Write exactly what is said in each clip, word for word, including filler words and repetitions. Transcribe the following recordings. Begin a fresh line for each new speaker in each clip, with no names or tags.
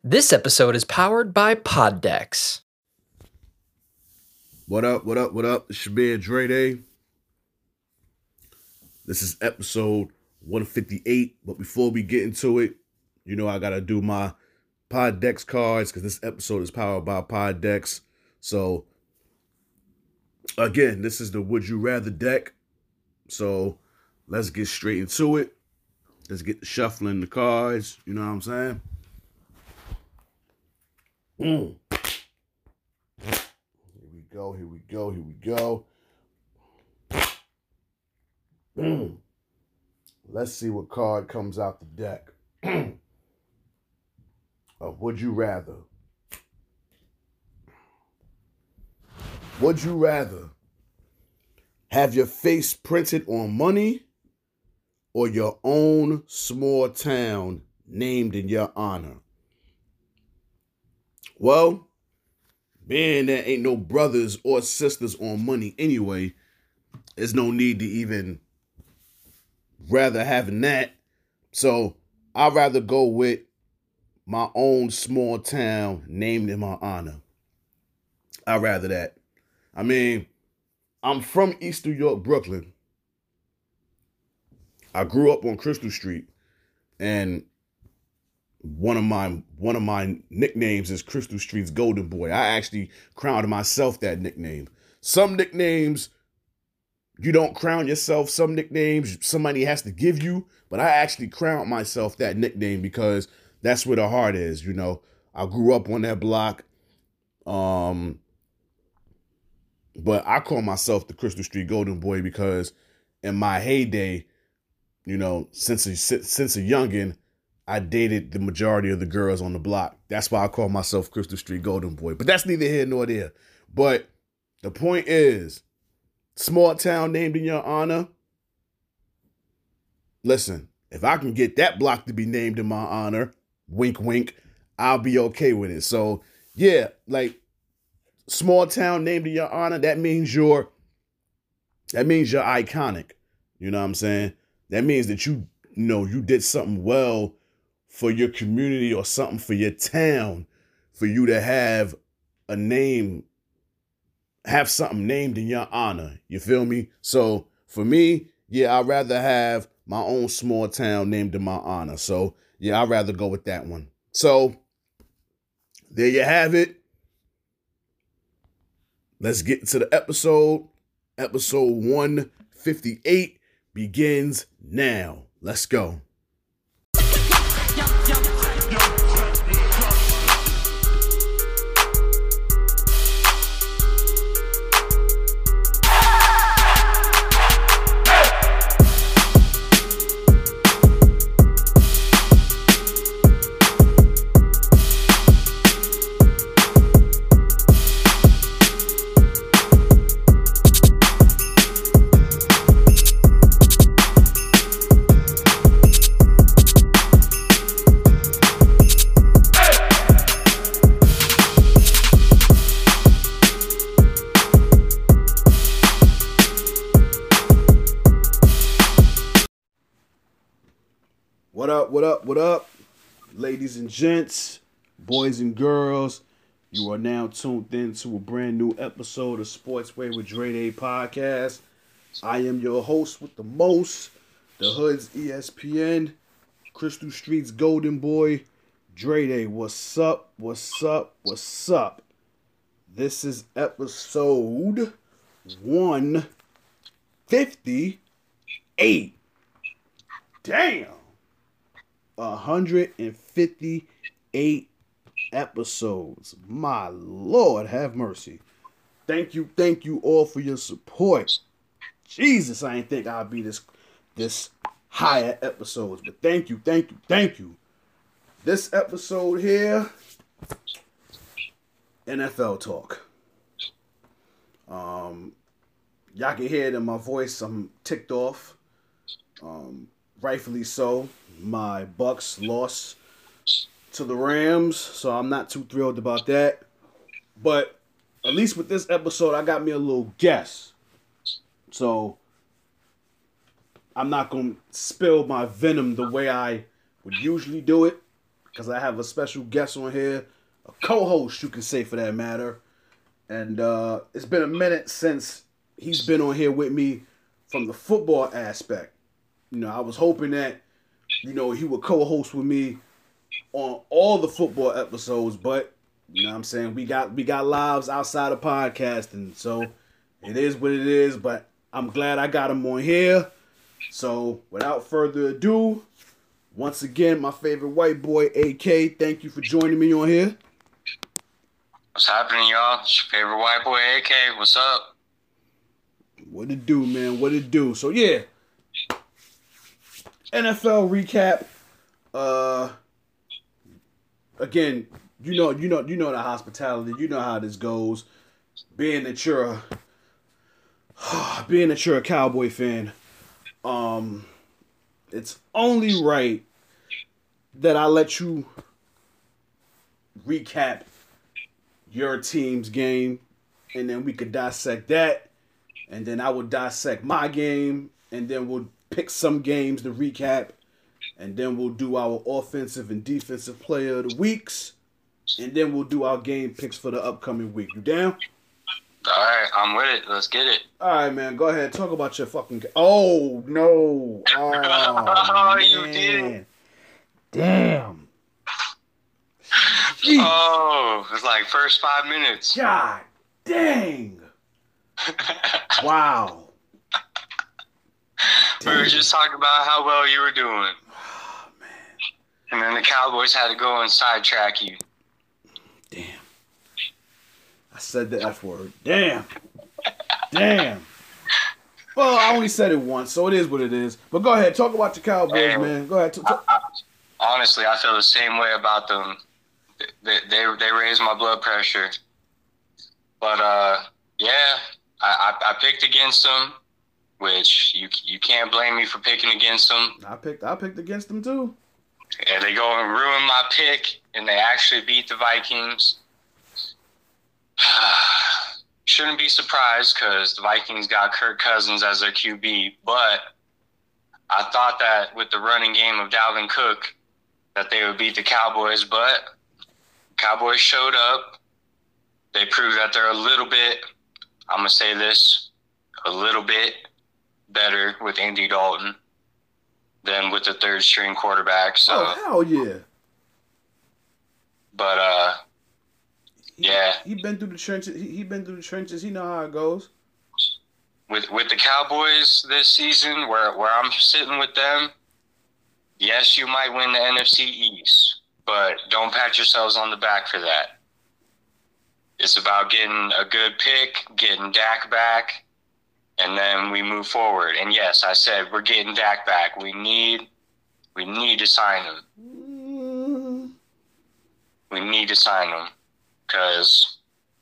This episode is powered by Poddex.
What up, what up, what up? It's your man Dre Day. This is episode one fifty-eight, but before we get into it, you know I gotta do my Poddex cards because this episode is powered by Poddex. So, again, this is the Would You Rather deck. So, let's get straight into it. Let's get the shuffling the cards, you know what I'm saying? Mm. Here we go, here we go, here we go. Mm. Let's see what card comes out the deck. Of Would You Rather. Would you rather have your face printed on money or your own small town named in your honor? Well, being there ain't no brothers or sisters on money anyway, there's no need to even rather having that. So I'd rather go with my own small town named in my honor. I'd rather that. I mean, I'm from East New York, Brooklyn. I grew up on Crystal Street, and one of my one of my nicknames is Crystal Street's Golden Boy. I actually crowned myself that nickname. Some nicknames you don't crown yourself. Some nicknames somebody has to give you, but I actually crowned myself that nickname because that's where the heart is. You know, I grew up on that block. Um. But I call myself the Crystal Street Golden Boy because in my heyday, you know, since a, since a youngin', I dated the majority of the girls on the block. That's why I call myself Crystal Street Golden Boy. But that's neither here nor there. But the point is, small town named in your honor. Listen, if I can get that block to be named in my honor, wink, wink, I'll be okay with it. So, yeah, like, small town named in your honor, that means you're that means you're iconic. You know what I'm saying? That means that you, you know, you did something well for your community or something for your town, for you to have a name, have something named in your honor. You feel me? So for me, yeah, I'd rather have my own small town named in my honor. So yeah, I'd rather go with that one. So there you have it. Let's get into the episode. Episode one fifty-eight begins now. Let's go. What up, what up, what up, ladies and gents, boys and girls. You are now tuned in to a brand new episode of Sportsway with Dre Day podcast. I am your host with the most, the Hood's E S P N, Crystal Street's Golden Boy, Dre Day. What's up, what's up, what's up? This is episode one fifty-eight. Damn. one hundred fifty-eight episodes. My Lord, have mercy. Thank you, thank you all for your support. Jesus, I didn't think I'd be this this higher episodes, but thank you, thank you, thank you. This episode here, N F L talk. Um, y'all can hear it in my voice. I'm ticked off. Um, rightfully so. My Bucks lost to the Rams, so I'm not too thrilled about that. But at least with this episode, I got me a little guess. So I'm not going to spill my venom the way I would usually do it. because I have a special guest on here, a co-host, you can say for that matter. And uh, it's been a minute since he's been on here with me from the football aspect. You know, I was hoping that, you know, he would co-host with me on all the football episodes, but you know what I'm saying, we got we got lives outside of podcasting, so it is what it is. But I'm glad I got him on here. So without further ado, once again, my favorite white boy, A K, thank you for joining me on here.
What's happening, y'all? It's your favorite white boy, A K. What's up?
What it do, man? What it do? So yeah, N F L recap. Uh, again, you know, you know, you know the hospitality. You know how this goes. Being that you're a, being that you're a Cowboy fan, um, it's only right that I let you recap your team's game, and then we could dissect that, and then I will dissect my game, and then we'll pick some games to recap, and then we'll do our offensive and defensive player of the weeks, and then we'll do our game picks for the upcoming week. You down?
All right, I'm with it. Let's get it.
All right, man. Go ahead. Talk about your fucking game. Oh, no. Oh,
Oh,
man.
you did.
Damn. Jeez.
Oh, it's like first five minutes.
God dang. Wow.
We were just talking about how well you were doing.
Oh, man.
And then the Cowboys had to go and sidetrack you.
Damn. I said the F word. Damn. Damn. Well, I only said it once, so it is what it is. But go ahead. Talk about the Cowboys,
Hey,
man. Go ahead. T- t-
Honestly, I feel the same way about them. They they, they raised my blood pressure. But, uh, yeah, I, I, I picked against them, which you you can't blame me for picking against them.
I picked I picked against them, too.
And they go and ruin my pick, and they actually beat the Vikings. Shouldn't be surprised because the Vikings got Kirk Cousins as their Q B, but I thought that with the running game of Dalvin Cook that they would beat the Cowboys, but Cowboys showed up. They proved that they're a little bit, I'm going to say this, a little bit better with Andy Dalton than with the third string quarterback. So,
Oh, hell yeah.
but uh,
He,
yeah,
He been through the trenches. He, he been through the trenches. He know how it goes.
with with the Cowboys this season, where where I'm sitting with them, yes, you might win the N F C East, but don't pat yourselves on the back for that. It's about getting a good pick, getting Dak back, and then we move forward. And yes, I said we're getting Dak back. We need we need to sign him.
Mm,
We need to sign him because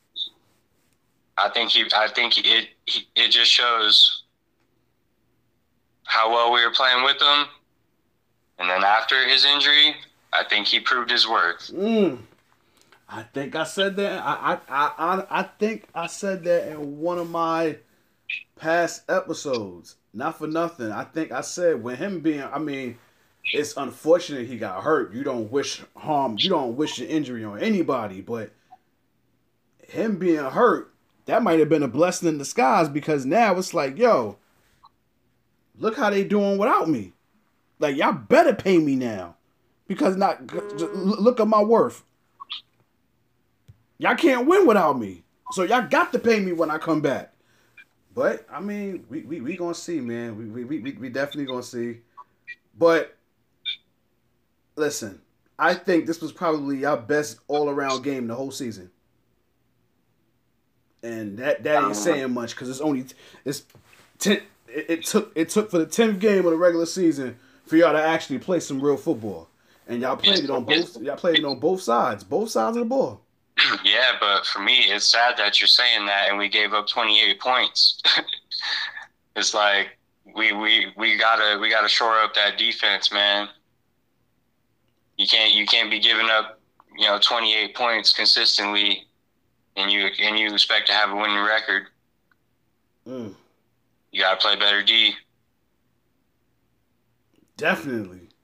I think he I think it he, it just shows how well we were playing with him. And then after his injury, I think he proved his worth.
mm. I think I said that. I, I I I think I said that in one of my past episodes. Not for nothing. I think I said with him being. I mean, it's unfortunate he got hurt. You don't wish harm. You don't wish an injury on anybody. But him being hurt, that might have been a blessing in disguise because now it's like, yo, look how they doing without me. Like, y'all better pay me now because not just look at my worth. Y'all can't win without me. So y'all got to pay me when I come back. But, I mean, we we, we going to see, man. We, we, we, we definitely going to see. But, listen, I think this was probably our best all-around game the whole season. And that, that ain't saying much because it's only it's ten, it, it took it took for the tenth game of the regular season for y'all to actually play some real football. And y'all played it on both y'all played it on both sides. Both sides of the ball.
Yeah, but for me, it's sad that you're saying that, and we gave up twenty-eight points. It's like we we we gotta we gotta shore up that defense, man. You can't you can't be giving up, you know, twenty-eight points consistently, and you and you expect to have a winning record.
Mm.
You gotta play better D.
Definitely.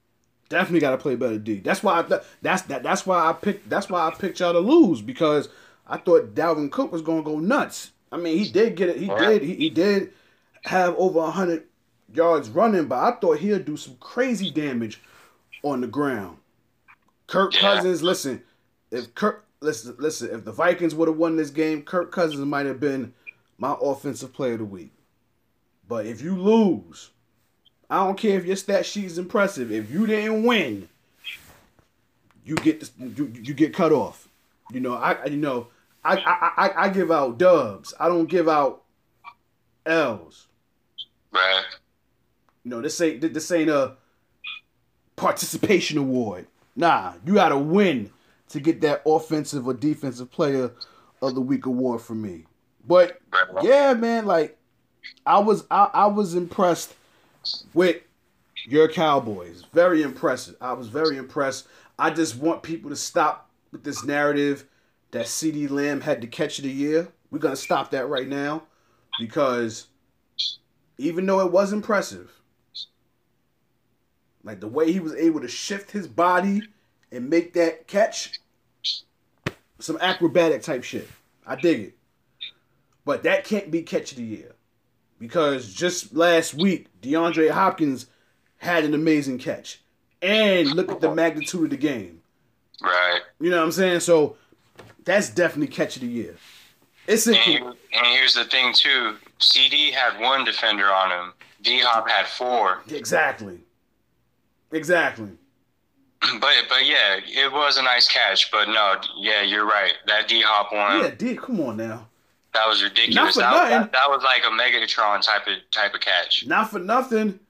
Definitely got to play better D. That's why I th- that's that that's why I picked that's why I picked y'all to lose, because I thought Dalvin Cook was gonna go nuts. I mean, he did get it. He
Yeah.
did. He, he did have over a hundred yards running, but I thought he'd do some crazy damage on the ground. Kirk
Yeah.
Cousins, listen, if Kirk listen listen, if the Vikings would have won this game, Kirk Cousins might have been my offensive player of the week. But if you lose, I don't care if your stat sheet is impressive. If you didn't win, you get this, you, you get cut off. You know, I you know I, I I I give out dubs. I don't give out L's.
Right.
You know, this ain't this ain't a participation award. Nah, you gotta win to get that offensive or defensive player of the week award from me. But
Right.
yeah, man, like I was I, I was impressed with your Cowboys. Very impressive. I was very impressed. I just want people to stop with this narrative that CeeDee Lamb had the catch of the year. We're gonna stop that right now, because even though it was impressive, like the way he was able to shift his body and make that catch, some acrobatic type shit. I dig it. But that can't be catch of the year. Because just last week, DeAndre Hopkins had an amazing catch. And look at the magnitude of the game.
Right.
You know what I'm saying? So that's definitely catch of the year. It's in,
And, and here's the thing too. C D had one defender on him. D Hop had four.
exactly. Exactly.
But but yeah, it was a nice catch. But no, yeah, you're right. That D Hop one,
Yeah, D, come on now.
that was ridiculous.
Not for
that, was,
nothing.
that, that was like a Megatron type of type of catch.
Not for nothing.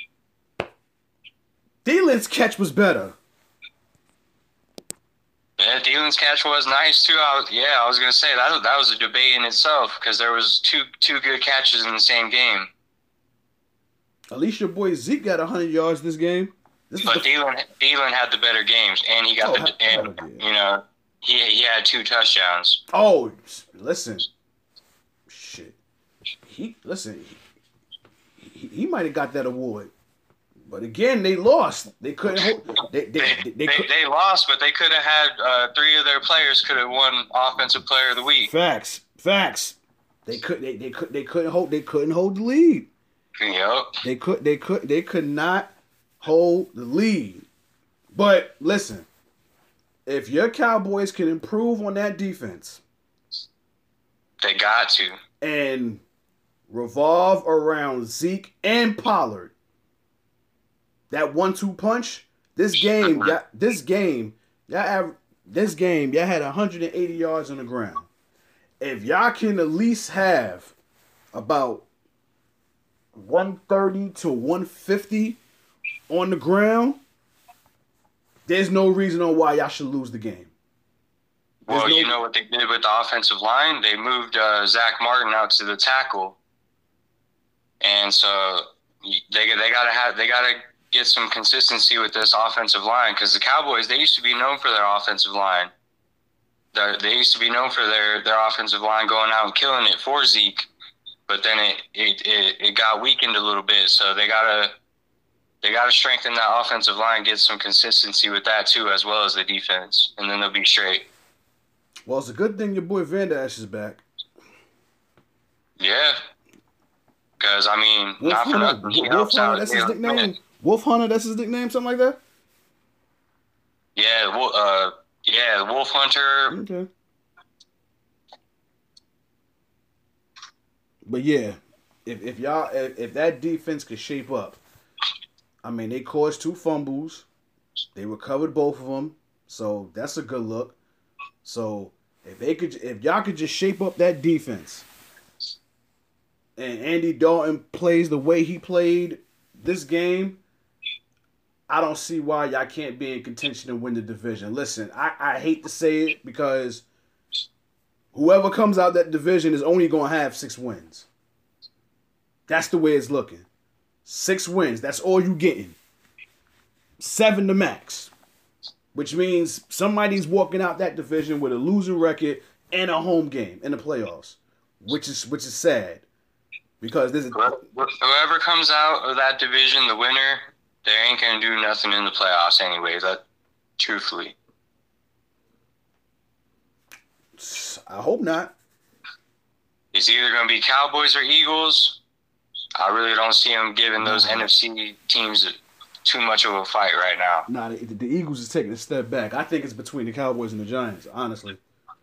Thielen's catch was better.
Yeah, Thielen's catch was nice too. I was, yeah, I was gonna say that that was a debate in itself, because there was two two good catches in the same game.
At least your boy Zeke got one hundred yards this game. This is
But
the,
Thielen, Thielen had the better games, and he got
Oh,
the
hell
and
yeah.
you know he he had two touchdowns.
oh, listen. Shit. He listen. He, he, he might have got that award. But again, they lost. They couldn't hold. They they,
They,
they,
they,
they, could,
they lost, but they could have had uh, three of their players could have won Offensive Player of the Week.
facts. Facts. They could they, they could they couldn't hold they couldn't hold the lead.
Yep.
They could they could they could not hold the lead. But listen, if your Cowboys can improve on that defense
They got to.
and revolve around Zeke and Pollard, that one-two punch, this game, y'all, this game, y'all have, this game, y'all had one hundred eighty yards on the ground. If y'all can at least have about one thirty to one fifty on the ground, there's no reason on why y'all should lose the game. There's
Well,
no-
you know what they did with the offensive line? They moved uh, Zach Martin out to the tackle, and so they they gotta have they gotta get some consistency with this offensive line, because the Cowboys, they used to be known for their offensive line. They're, they used to be known for their, their offensive line going out and killing it for Zeke, but then it it, it, it got weakened a little bit. So they gotta they gotta strengthen that offensive line, get some consistency with that too, as well as the defense, and then they'll be straight.
Well, it's a good thing your boy Van Der Esch is back.
Yeah, because I mean,
Wolf
not for
Hunter,
nothing, he
Wolf
helps
Hunter,
out.
that's his
Yeah,
nickname. Wolf Hunter, that's his nickname, something like that.
Yeah, Wo- uh, yeah, Wolf Hunter.
Okay. But yeah, if if y'all if, if that defense could shape up, I mean they caused two fumbles, they recovered both of them, so that's a good look. So if they could, if y'all could just shape up that defense, and Andy Dalton plays the way he played this game, I don't see why y'all can't be in contention to win the division. Listen, I, I hate to say it, because whoever comes out that division is only going to have six wins. That's the way it's looking. Six wins. That's all you getting. Seven to max. Which means somebody's walking out that division with a losing record and a home game in the playoffs. Which is which is sad. Because this is
Whoever comes out of that division, the winner, they ain't gonna do nothing in the playoffs anyway. That, truthfully.
I hope not.
It's either gonna be Cowboys or Eagles. I really don't see them giving those nah. N F C teams too much of a fight right now.
Nah, the, the Eagles is taking a step back. I think it's between the Cowboys and the Giants. Honestly,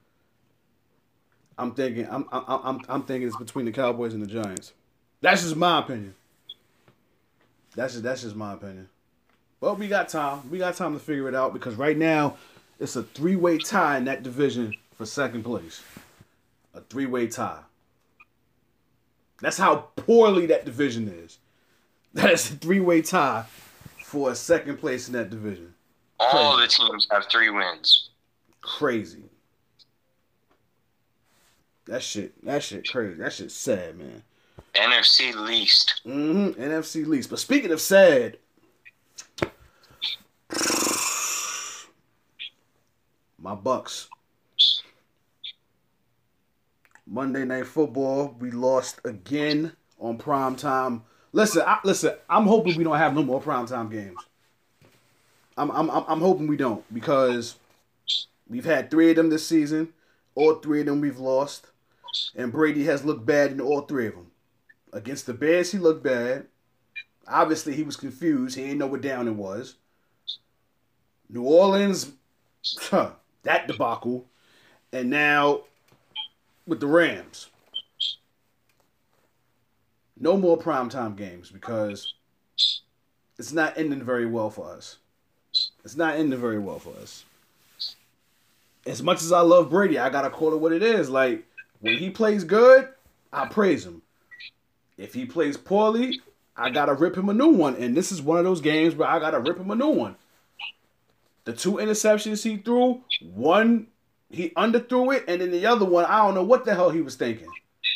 I'm thinking. I'm. I'm. I'm, I'm thinking it's between the Cowboys and the Giants. That's just my opinion. That's just. That's just my opinion. But we got time. We got time to figure it out because right now it's a three-way tie in that division for second place. A three-way tie. That's how poorly that division is. That is a three-way tie for a second place in that division.
All Crazy. The teams have three wins.
Crazy. That shit, that shit crazy. That shit's sad, man.
N F C least.
Mm-hmm. N F C least. But speaking of sad, my Bucks. Monday Night Football, we lost again on primetime. Listen, I, listen. I'm hoping we don't have no more primetime games. I'm, I'm, I'm hoping we don't because we've had three of them this season. All three of them we've lost, and Brady has looked bad in all three of them. Against the Bears, he looked bad. Obviously, he was confused. He didn't know what down it was. New Orleans, huh, that debacle, and now with the Rams. No more primetime games because it's not ending very well for us. It's not ending very well for us. As much as I love Brady, I gotta call it what it is. Like, when he plays good, I praise him. If he plays poorly, I gotta rip him a new one. And this is one of those games where I gotta rip him a new one. The two interceptions he threw, one he underthrew it, and then the other one, I don't know what the hell he was thinking.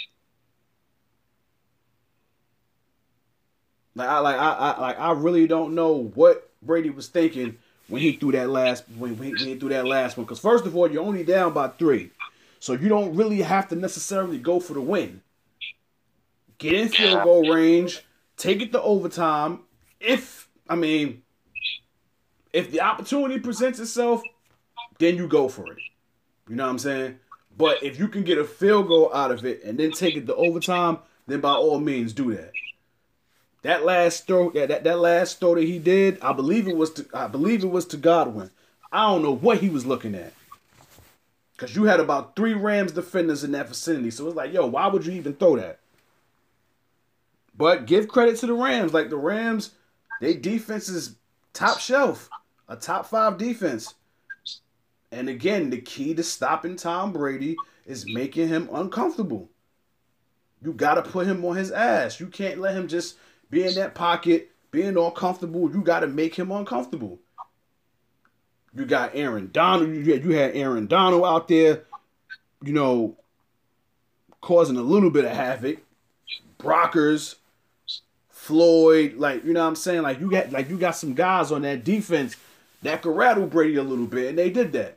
Like I like I, I like I really don't know what Brady was thinking when he threw that last when he, when he threw that last one. Because first of all, you're only down by three, so you don't really have to necessarily go for the win. Get in field goal range, take it to overtime. If I mean, if the opportunity presents itself, then you go for it. You know what I'm saying? But if you can get a field goal out of it and then take it to overtime, then by all means do that. That last throw, that, that, that last throw that he did, I believe it was to I believe it was to Godwin. I don't know what he was looking at. Cause you had about three Rams defenders in that vicinity. So it's like, yo, why would you even throw that? But give credit to the Rams. Like the Rams, their defense is top shelf. A top five defense. And again, the key to stopping Tom Brady is making him uncomfortable. You got to put him on his ass. You can't let him just be in that pocket, being all comfortable. You got to make him uncomfortable. You got Aaron Donald. You had, you had Aaron Donald out there, you know, causing a little bit of havoc. Brockers, Floyd, like, you know what I'm saying? Like you got like you got some guys on that defense that could rattle Brady a little bit, and they did that.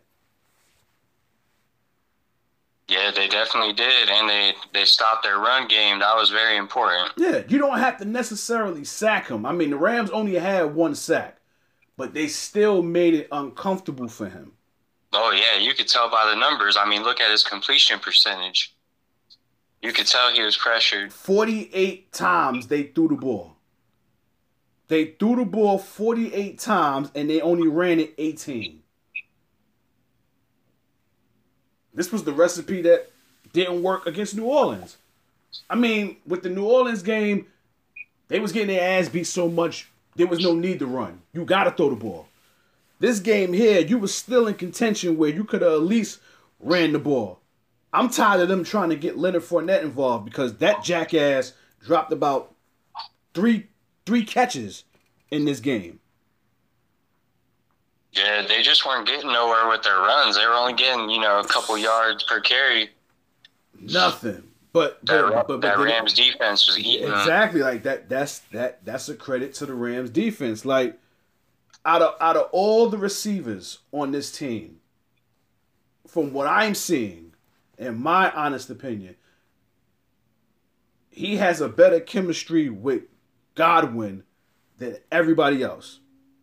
Yeah, they definitely did, and they, they stopped their run game. That was very important.
Yeah, you don't have to necessarily sack him. I mean, the Rams only had one sack, but they still made it uncomfortable for him.
Oh, yeah, you could tell by the numbers. I mean, look at his completion percentage. You could tell he was pressured.
forty-eight times they threw the ball. They threw the ball forty-eight times, and they only ran it eighteen. This was the recipe that didn't work against New Orleans. I mean, with the New Orleans game, they was getting their ass beat so much, there was no need to run. You got to throw the ball. This game here, you was still in contention where you could have at least ran the ball. I'm tired of them trying to get Leonard Fournette involved because that jackass dropped about three three catches in this game.
Yeah, they just weren't getting nowhere with their runs. They were only getting, you know, a couple yards per carry.
Nothing. But
that,
but, but,
that
but
Rams they, defense was eating.
Exactly, like that. That's that. That's a credit to the Rams defense. Like out of out of all the receivers on this team, from what I'm seeing, in my honest opinion, he has a better chemistry with Godwin than everybody else.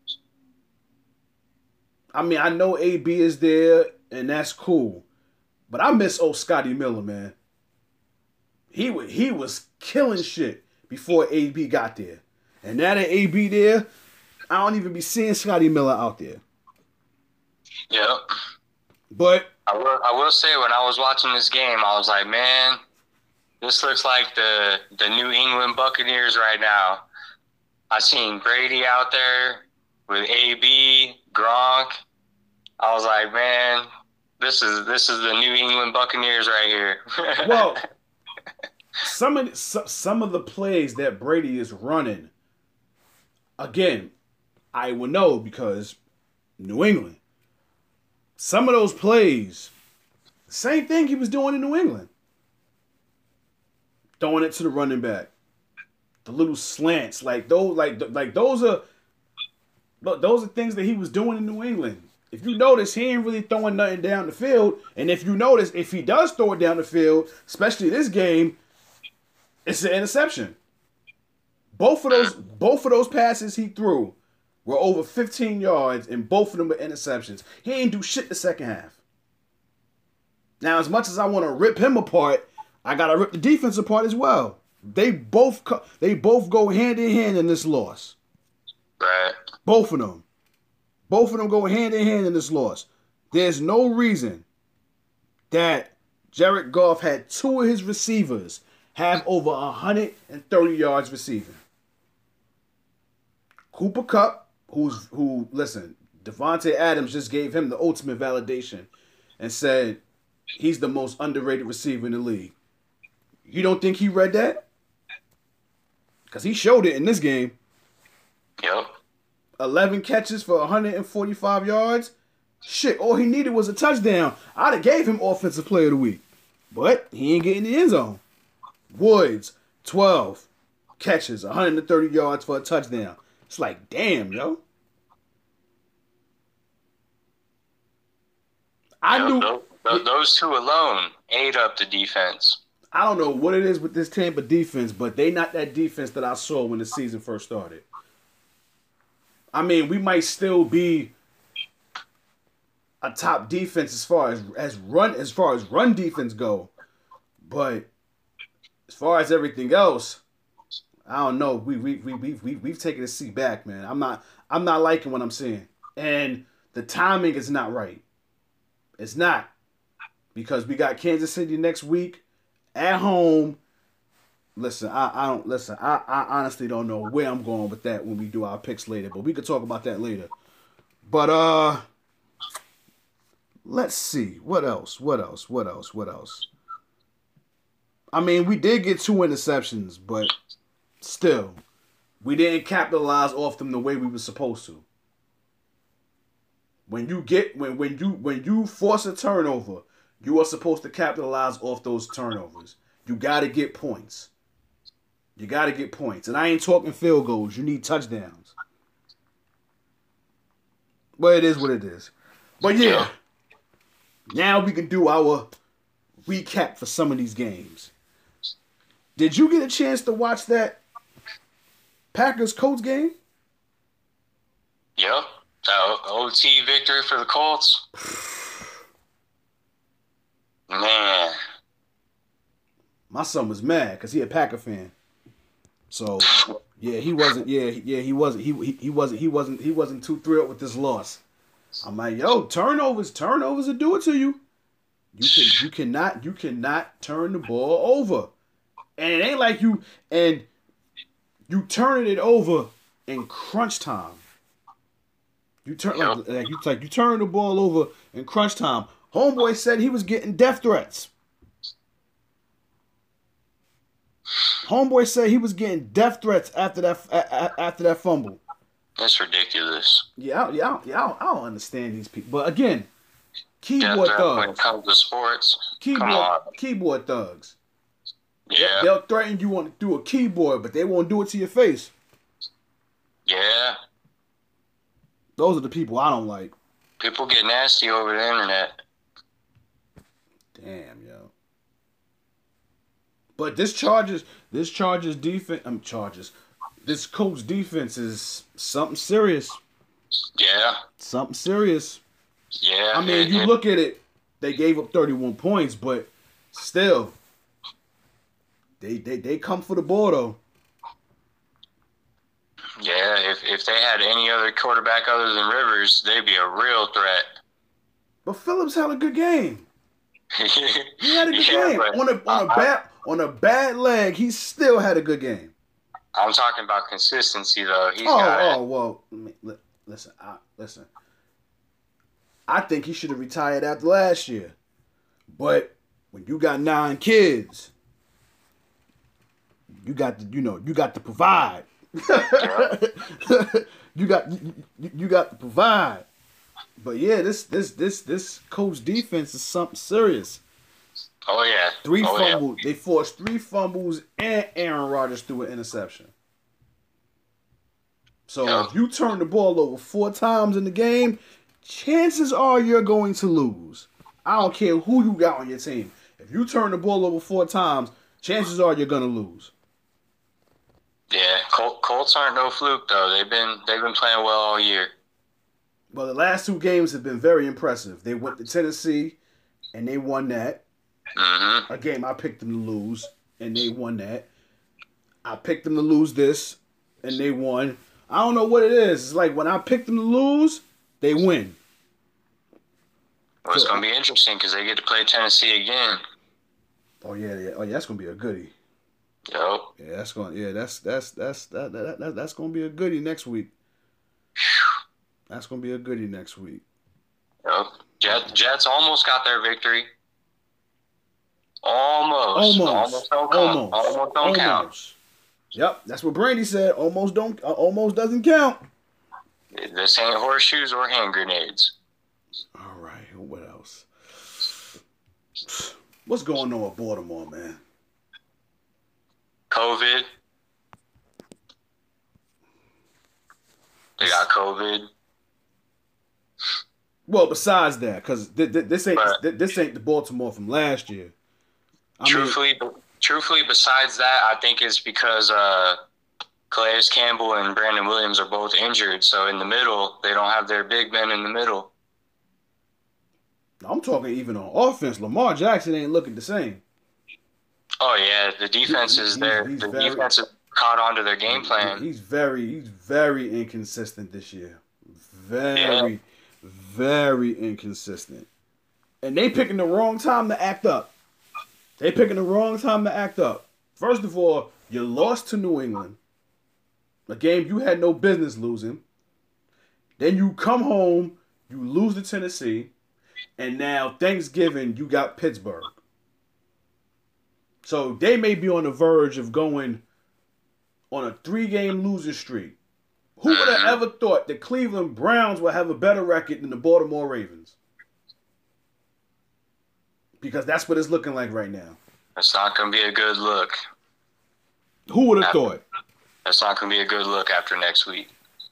I mean, I know A B is there, and that's cool. But I miss old Scotty Miller, man. He, he was killing shit before A B got there. And now that A B there, I don't even be seeing Scotty Miller out there.
Yep.
But
I will, I will say, when I was watching this game, I was like, man, this looks like the the New England Buccaneers right now. I seen Brady out there with A B, Gronk. I was like, man, this is this is the New England Buccaneers right here.
Well, some of some of the plays that Brady is running, again, I will know because New England. Some of those plays, same thing he was doing in New England. Throwing it to the running back. The little slants, like those, like like those are those are things that he was doing in New England. If you notice, he ain't really throwing nothing down the field. And if you notice, if he does throw it down the field, especially this game, it's an interception. Both of those, both of those passes he threw were over fifteen yards, and both of them were interceptions. He ain't do shit the second half. Now, as much as I want to rip him apart, I gotta rip the defense apart as well. They both co- they both go hand in hand in this loss.
Right.
Both of them. Both of them go hand in hand in this loss. There's no reason that Jared Goff had two of his receivers have over one hundred thirty yards receiving. Cooper Kupp, who's who? Listen, Devontae Adams just gave him the ultimate validation and said he's the most underrated receiver in the league. You don't think he read that? Because he showed it in this game.
Yep.
eleven catches for one hundred forty-five yards. Shit, all he needed was a touchdown. I'd have gave him Offensive Player of the Week. But he ain't getting the end zone. Woods, twelve catches, one hundred thirty yards for a touchdown. It's like, damn, yo. I
Yep,
knew...
Those, those two alone ate up the defense.
I don't know what it is with this Tampa defense, but they not that defense that I saw when the season first started. I mean, we might still be a top defense as far as as run as far as run defense go, but as far as everything else, I don't know. We we we we we we've taken a seat back, man. I'm not I'm not liking what I'm seeing, and the timing is not right. It's not, because we got Kansas City next week at home. Listen, I, I don't listen. I, I honestly don't know where I'm going with that when we do our picks later, but we could talk about that later. But uh, let's see what else. What else? What else? What else? I mean, we did get two interceptions, but still, we didn't capitalize off them the way we were supposed to. When you get when when you when you force a turnover, you are supposed to capitalize off those turnovers. You got to get points. You got to get points. And I ain't talking field goals. You need touchdowns. But it is what it is. But yeah, now we can do our recap for some of these games. Did you get a chance to watch that Packers-Colts game?
Yep. Uh, O T victory for the Colts. Man.
My son was mad because he a Packer fan. So yeah, he wasn't. Yeah, yeah, he wasn't. He, he he wasn't. He wasn't. He wasn't too thrilled with this loss. I'm like, yo, turnovers, turnovers will do it to you. You can, you cannot, you cannot turn the ball over, and it ain't like you and you turning it over in crunch time. You turn like, like you like you turn the ball over in crunch time. Homeboy said he was getting death threats. Homeboy said he was getting death threats after that after that fumble.
That's ridiculous.
Yeah, I, yeah, I, yeah. I don't, I don't understand these people. But again, keyboard thugs.
When it comes to sports,
keyboard,
come on.
Keyboard thugs.
Yeah.
They'll threaten you on through a keyboard, but they won't do it to your face.
Yeah.
Those are the people I don't like.
People get nasty over the internet.
Damn, yo. But this Chargers, this Chargers defense, I'm um, Chargers. this Colts defense is something serious.
Yeah.
Something serious.
Yeah.
I mean,
it,
you
it,
look at it, they gave up thirty-one points, but still, they they, they come for the ball, though.
Yeah, if, if they had any other quarterback other than Rivers, they'd be a real threat.
But Phillips had a good game. He had a good
yeah,
game. On a, on, a
I,
bad, on a bad leg, he still had a good game.
I'm talking about consistency, though. He's
oh,
got
oh, well, listen, I, listen. I think he should have retired after last year. But when you got nine kids, you got to, you know, you got to provide. you got you, you got to provide. But yeah, this this this this Colts defense is something serious.
Oh yeah.
Three
oh,
fumbles.
Yeah.
They forced three fumbles and Aaron Rodgers threw an interception. So
Yeah.
if you turn the ball over four times in the game, chances are you're going to lose. I don't care who you got on your team. If you turn the ball over four times, chances are you're going to lose.
Yeah, Col- Colts aren't no fluke though. They've been they've been playing well all year.
Well, the last two games have been very impressive. They went to Tennessee, and they won that.
Mm-hmm.
A game I picked them to lose, and they won that. I picked them to lose this, and they won. I don't know what it is. It's like when I pick them to lose, they win.
Well, it's
So-
gonna be interesting because they get to play Tennessee again.
Oh yeah, yeah. Oh yeah, that's gonna be a goodie.
Yep.
Yeah, that's going. Yeah, that's that's that's that, that, that that's gonna be a goodie next week. That's gonna be a goodie next week.
Yep. Jet, Jets almost got their victory. Almost.
Almost.
Almost don't count.
Almost.
Almost don't count.
Almost. Yep, that's what Brandy said. Almost don't. Uh, almost doesn't count.
This ain't horseshoes or hand grenades.
All right. What else? What's going on with Baltimore, man?
COVID. They got COVID.
Well, besides that, because th- th- this ain't
But-
th- this ain't the Baltimore from last year. I mean,
Truthfully, truthfully, besides that, I think it's because uh, Calais Campbell and Brandon Williams are both injured. So in the middle, they don't have their big men in the middle.
I'm talking even on offense. Lamar Jackson ain't looking the same.
Oh yeah, the defense
He-
is
he's-
there.
he's
The
very-
defense is caught on to their game plan.
He's very, he's very inconsistent this year. Very, very inconsistent. And they picking the wrong time to act up. They picking the wrong time to act up. First of all, you lost to New England, a game you had no business losing. Then you come home, you lose to Tennessee, and now Thanksgiving you got Pittsburgh. So they may be on the verge of going on a three-game losing streak. Who would have ever thought the Cleveland Browns would have a better record than the Baltimore Ravens? Because that's what it's looking like right now.
It's not going to be a good look.
Who would have thought?
That's not going to be a good look after next week.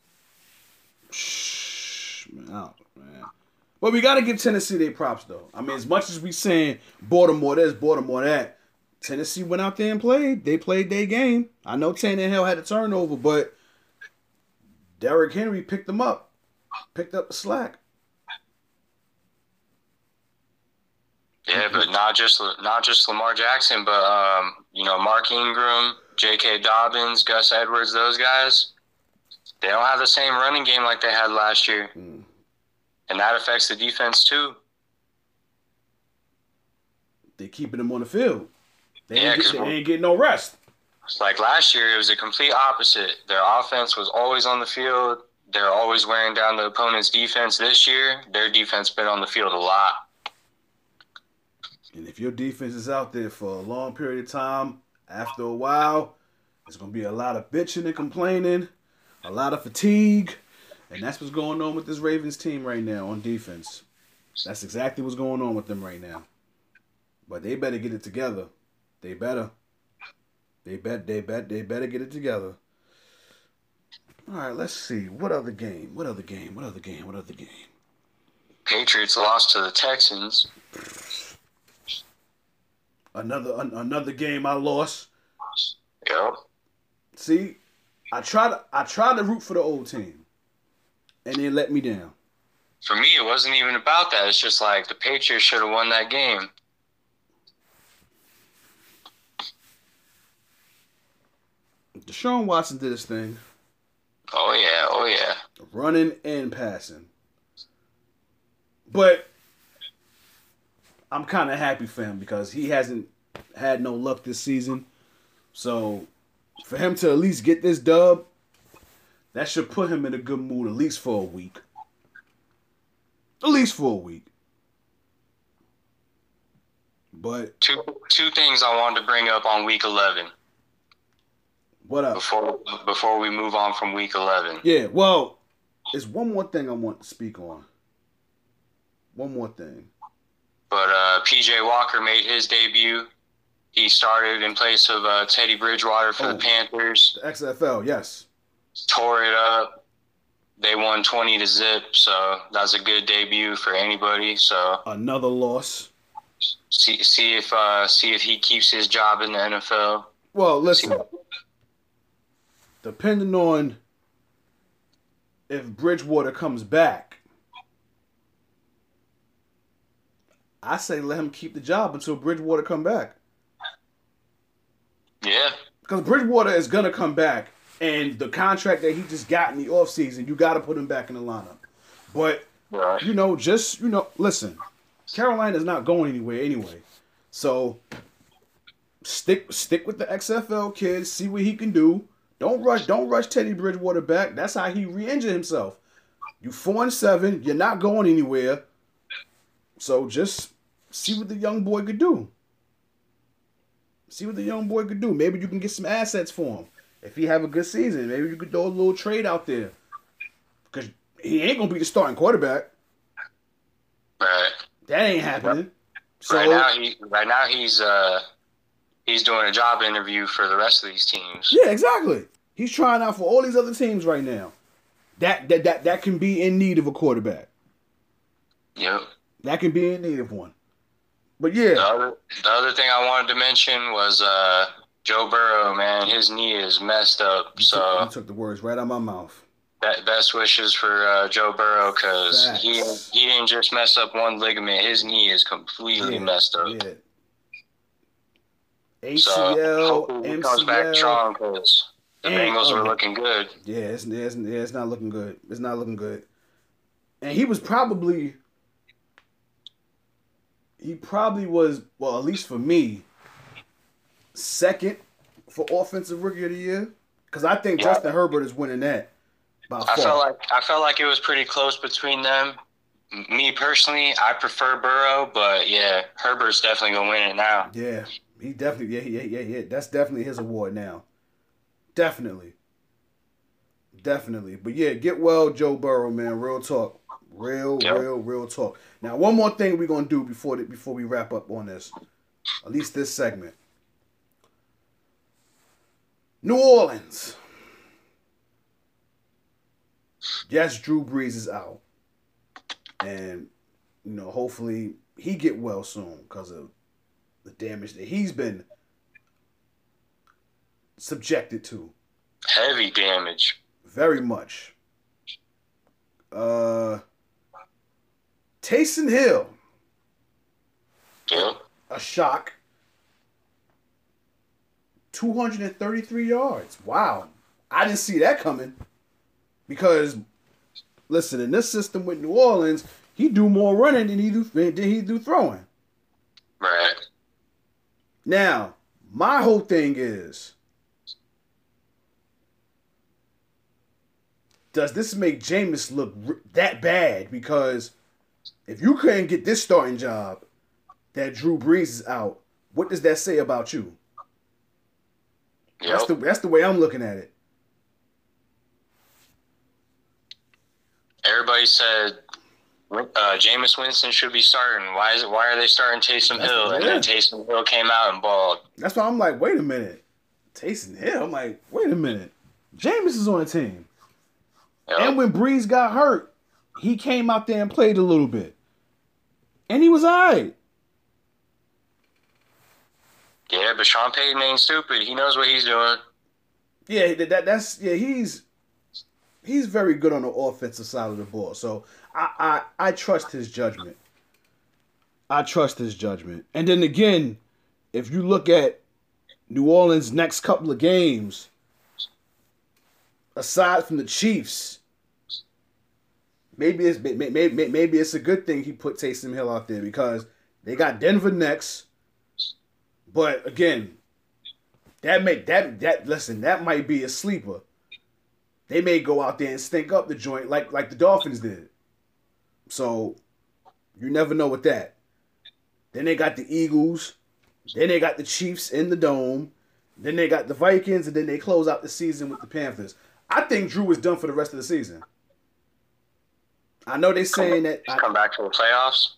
Shh, man, I don't- man. But we got to give Tennessee their props, though. I mean, as much as we saying Baltimore this, Baltimore that, Tennessee went out there and played. They played their game. I know Tannehill had a turnover, but Derrick Henry picked them up. Picked up the slack.
Yeah, but not just not just Lamar Jackson, but um, you know, Mark Ingram, J K. Dobbins, Gus Edwards, those guys. They don't have the same running game like they had last year,
Mm.
and that affects the defense too.
They keeping them on the field. They,
Yeah,
ain't,
'cause
get, they
we're-
ain't getting no rest.
Like last year, it was the complete opposite. Their offense was always on the field. They're always wearing down the opponent's defense. This year, their defense been on the field a lot.
And if your defense is out there for a long period of time, after a while, there's going to be a lot of bitching and complaining, a lot of fatigue, and that's what's going on with this Ravens team right now on defense. That's exactly what's going on with them right now. But they better get it together. They better. They bet. They bet. They better get it together. All right. Let's see. What other game? What other game? What other game? What other game?
Patriots lost to the Texans.
Another an, another game I lost.
Yep.
See, I tried to, I tried to root for the old team, and they let me down.
For me, it wasn't even about that. It's just like the Patriots should have won that game.
Deshaun Watson did his thing.
Oh, yeah. Oh, yeah.
Running and passing. But I'm kind of happy for him because he hasn't had no luck this season. So for him to at least get this dub, that should put him in a good mood at least for a week. At least for a week. But
two two things I wanted to bring up on week eleven.
What up?
Before before we move on from week eleven.
Yeah, well, there's one more thing I want to speak on. One more thing.
But uh, P J Walker made his debut. He started in place of uh, Teddy Bridgewater for
oh,
the Panthers.
The X F L, yes.
Tore it up. They won twenty to zip, so that's a good debut for anybody. So
another loss.
See see if uh, see if he keeps his job in the N F L.
Well, listen. Depending on if Bridgewater comes back, I say let him keep the job until Bridgewater come back.
Yeah.
Because Bridgewater is going to come back, and the contract that he just got in the offseason, you got to put him back in the lineup. But,
right.
you know, just, you know, listen, Carolina's not going anywhere anyway. So, stick stick with the X F L kid, see what he can do. Don't rush, don't rush Teddy Bridgewater back. That's how he re-injured himself. You four and seven, you're not going anywhere. So just see what the young boy could do. See what the young boy could do. Maybe you can get some assets for him. If he have a good season, maybe you could throw a little trade out there. Because he ain't going to be the starting quarterback.
Right.
That ain't happening. So,
right now, he right now he's uh he's doing a job interview for the rest of these teams.
Yeah, exactly. He's trying out for all these other teams right now. That that that that can be in need of a quarterback.
Yep.
That can be in need of one. But yeah.
The other, the other thing I wanted to mention was uh, Joe Burrow, man. His knee is messed up.
You
so
took, you took the words right out of my mouth.
That, best wishes for uh, Joe Burrow because he he didn't just mess up one ligament. His knee is completely
yeah,
messed up.
Yeah. A C L,
so hopefully he
M C L,
comes back strong because the
and,
Bengals
um,
were looking good.
Yeah, it's, it's, yeah, it's not looking good. It's not looking good. And he was probably, he probably was, well, at least for me, second for Offensive Rookie of the Year. Because I think
Yeah.
Justin Herbert is winning that by
I
far.
felt like I felt like it was pretty close between them. M- Me personally, I prefer Burrow, but yeah, Herbert's definitely gonna win it now.
Yeah, he definitely, yeah, yeah, yeah, yeah. That's definitely his award now. Definitely. Definitely. But yeah, get well, Joe Burrow, man. Real talk. Real,
Yep.
real, real talk. Now, one more thing we're gonna do before the, before we wrap up on this. At least this segment. New Orleans. Yes, Drew Brees is out. And, you know, hopefully he get well soon because of the damage that he's been subjected to.
Heavy damage.
Very much. Uh, Taysom Hill.
Yep.
A shock. two hundred thirty-three yards. Wow. I didn't see that coming. Because, listen, in this system with New Orleans, he do more running than he do, than he do throwing.
Right.
Now, my whole thing is, does this make Jameis look r- that bad? Because if you couldn't get this starting job, that Drew Brees is out, what does that say about you?
Yep.
That's the that's the way I'm looking at it.
Everybody said uh, Jameis Winston should be starting. Why is it? Why are they starting Taysom
That's
Hill?
the-
And
yeah.
then Taysom Hill came out and balled.
That's why I'm like, wait a minute. Taysom Hill. I'm like, wait a minute. Jameis is on the team.
Yep.
And when Breeze got hurt, he came out there and played a little bit. And he was all right.
Yeah, but Sean Payton ain't stupid. He knows what he's doing.
Yeah, that that's yeah. He's he's very good on the offensive side of the ball. So I I, I trust his judgment. I trust his judgment. And then again, if you look at New Orleans' next couple of games, aside from the Chiefs, maybe it's maybe, maybe, maybe it's a good thing he put Taysom Hill out there because they got Denver next. But again, that may that that listen, that might be a sleeper. They may go out there and stink up the joint like like the Dolphins did. So you never know with that. Then they got the Eagles. Then they got the Chiefs in the Dome. Then they got the Vikings, and then they close out the season with the Panthers. I think Drew is done for the rest of the season. I know they're saying that
He's come back to the playoffs.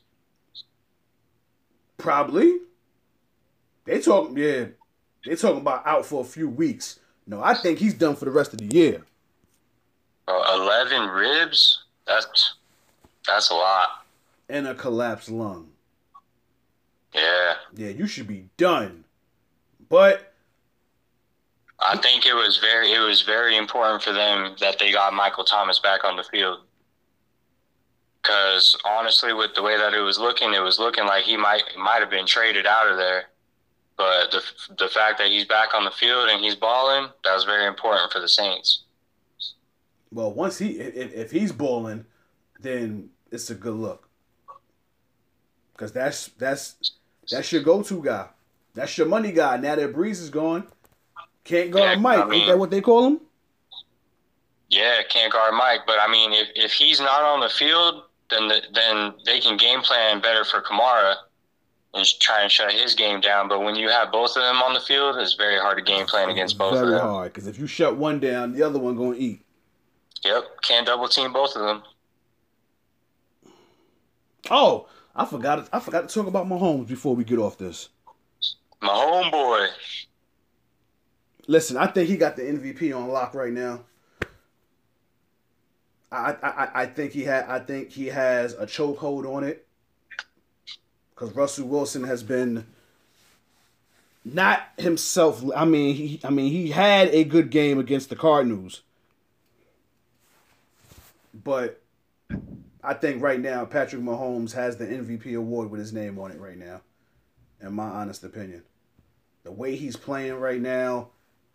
Probably. They talk yeah. They talking about out for a few weeks. No, I think he's done for the rest of the year.
Uh, Eleven ribs. That's that's a lot.
And a collapsed lung.
Yeah.
Yeah, you should be done. But
I think it was very it was very important for them that they got Michael Thomas back on the field. Because honestly, with the way that it was looking, it was looking like he might might have been traded out of there. But the the fact that he's back on the field and he's balling, that was very important for the Saints.
Well, once he if, if he's balling, then it's a good look. Because that's that's that's your go-to guy. That's your money guy. Now that Breeze is gone, can't guard
Yeah,
Mike.
I mean-
Ain't that what they call him?
Yeah, can't guard Mike. But I mean, if, if he's not on the field, then the, then they can game plan better for Kamara and just try and shut his game down. But when you have both of them on the field, it's very hard to game plan against both
Very
of them.
hard. Because if you shut one down, the other one gonna eat.
Yep, can't double team both of them.
Oh, I forgot. I forgot to talk about Mahomes before we get off this.
My homeboy.
Listen, I think he got the M V P on lock right now. I I, I think he had. I think he has a chokehold on it because Russell Wilson has been not himself. I mean, he. I mean, he had a good game against the Cardinals, but I think right now Patrick Mahomes has the M V P award with his name on it right now. In my honest opinion, the way he's playing right now.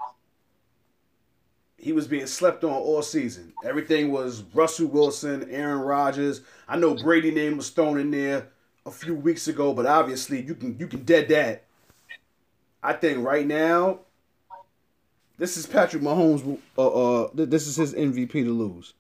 He was being slept on all season. Everything was Russell Wilson, Aaron Rodgers. I know Brady name was thrown in there a few weeks ago, but obviously you can you can dead that. I think right now, this is Patrick Mahomes. Uh, uh, this is his M V P to lose.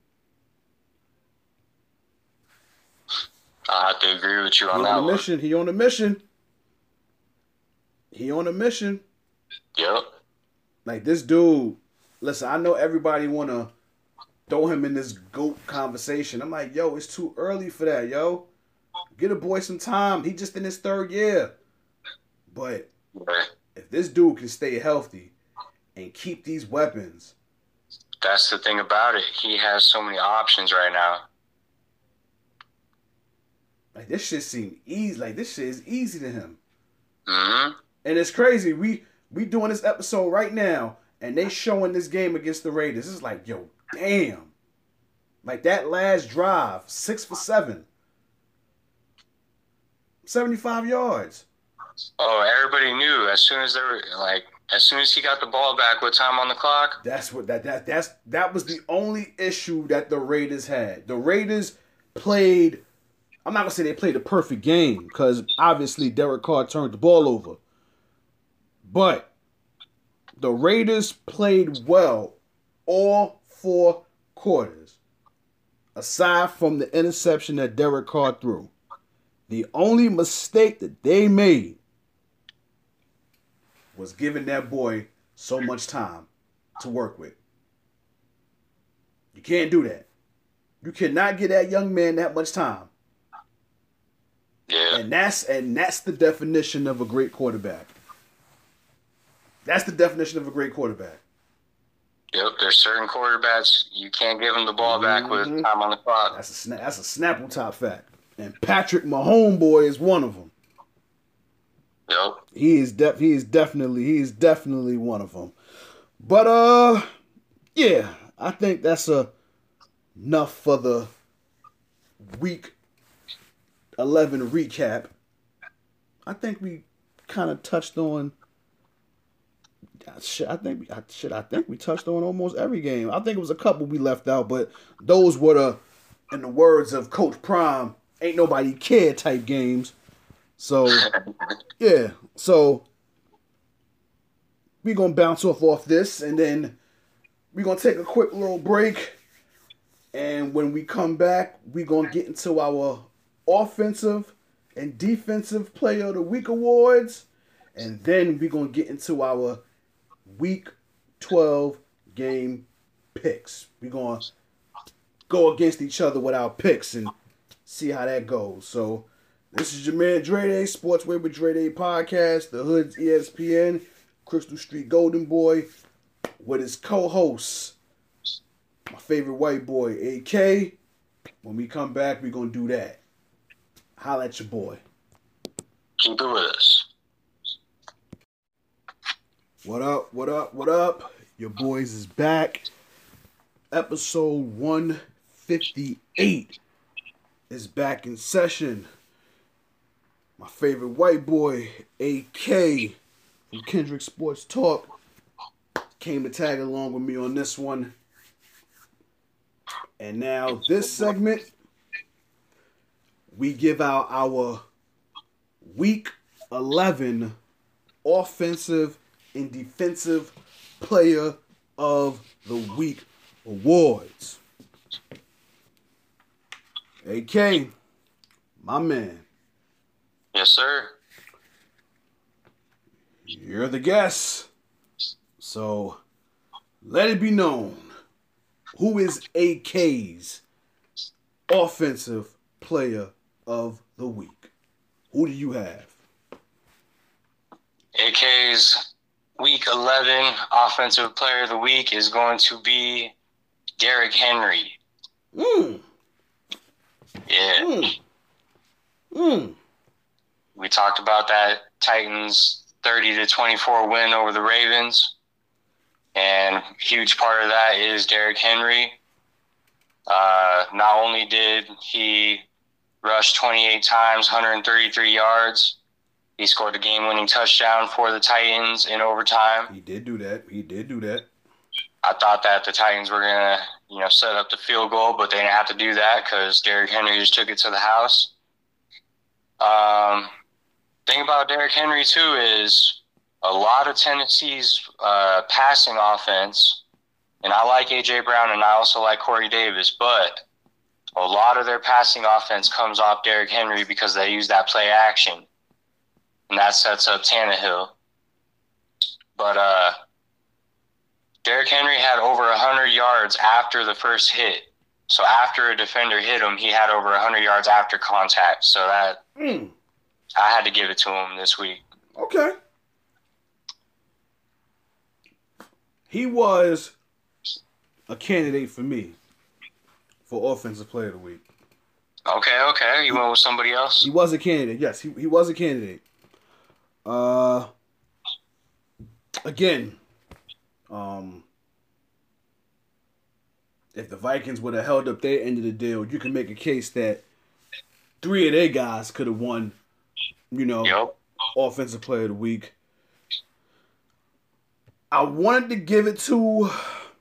I have to agree with you
He
on
on
that
a
one.
mission. He on a mission. He on a mission.
Yep.
Like this dude. Listen, I know everybody want to throw him in this GOAT conversation. I'm like, yo, it's too early for that, yo. Get a boy some time. He just in his third year. But if this dude can stay healthy and keep these weapons.
That's the thing about it. He has so many options right now.
Like, this shit seem easy. Like, this shit is easy to him.
Mm-hmm.
And it's crazy. We we doing this episode right now. And they showing this game against the Raiders. It's like, yo, damn. Like that last drive, six for seven. seventy-five yards.
Oh, everybody knew as soon as they were like, as soon as he got the ball back with time on the clock.
That's what that that that's that was the only issue that the Raiders had. The Raiders played. I'm not gonna say they played a perfect game because obviously Derek Carr turned the ball over, but the Raiders played well all four quarters, aside from the interception that Derek Carr threw. The only mistake that they made was giving that boy so much time to work with. You can't do that. You cannot give that young man that much time.
Yeah.
And that's and that's the definition of a great quarterback. That's the definition of a great quarterback.
Yep, there's certain quarterbacks you can't give them the ball back
Mhm.
with time on the clock.
That's a snap. That's a Snapple top fact. And Patrick Mahomes is one of them.
Yep.
He is def. He is definitely. He is definitely one of them. But uh, yeah, I think that's a, enough for the week eleven recap. I think we kind of touched on. Shit, I think we, shit, I think we touched on almost every game. I think it was a couple we left out, but those were the, in the words of Coach Prime, ain't nobody care type games. So yeah, so we gonna bounce off off this, and then we gonna take a quick little break. And when we come back, we gonna get into our offensive and defensive player of the week awards, and then we gonna get into our week twelve game picks. We're going to go against each other with our picks and see how that goes. So, this is your man Dre Day, Sportsway with Dre Day podcast, the Hood's E S P N, Crystal Street Golden Boy, with his co-host, my favorite white boy, A K. When we come back, we're going to do that. Holla at your boy.
Keep it with us.
What up, what up, what up? Your boys is back. Episode one fifty-eight is back in session. My favorite white boy, A K from Kendrick Sports Talk, came to tag along with me on this one. And now this segment, we give out our week eleven offensive and defensive player of the week awards. A K, my man.
Yes, sir.
You're the guest. So let it be known, who is A K's offensive player of the week? Who do you have?
A K's Week eleven Offensive Player of the Week is going to be Derrick Henry.
Mm.
Yeah.
Mm. Mm.
We talked about that Titans thirty to twenty-four win over the Ravens. And a huge part of that is Derrick Henry. Uh, not only did he rush twenty-eight times, one hundred thirty-three yards, he scored a game-winning touchdown for the Titans in overtime.
He did do that. He did do that.
I thought that the Titans were going to, you know, set up the field goal, but they didn't have to do that because Derrick Henry just took it to the house. Um, thing about Derrick Henry, too, is a lot of Tennessee's uh, passing offense, and I like A J. Brown and I also like Corey Davis, but a lot of their passing offense comes off Derrick Henry because they use that play action. And that sets up Tannehill. But uh, Derrick Henry had over one hundred yards after the first hit. So after a defender hit him, he had over one hundred yards after contact. So that
mm.
I had to give it to him this week.
Okay. He was a candidate for me for Offensive Player of the Week.
Okay, okay. You went with somebody else?
He was a candidate. Yes, he, he was a candidate. Uh, again, um, if the Vikings would have held up their end of the deal, you can make a case that three of their guys could have won, you know,
yep.
Offensive Player of the Week. I wanted to give it to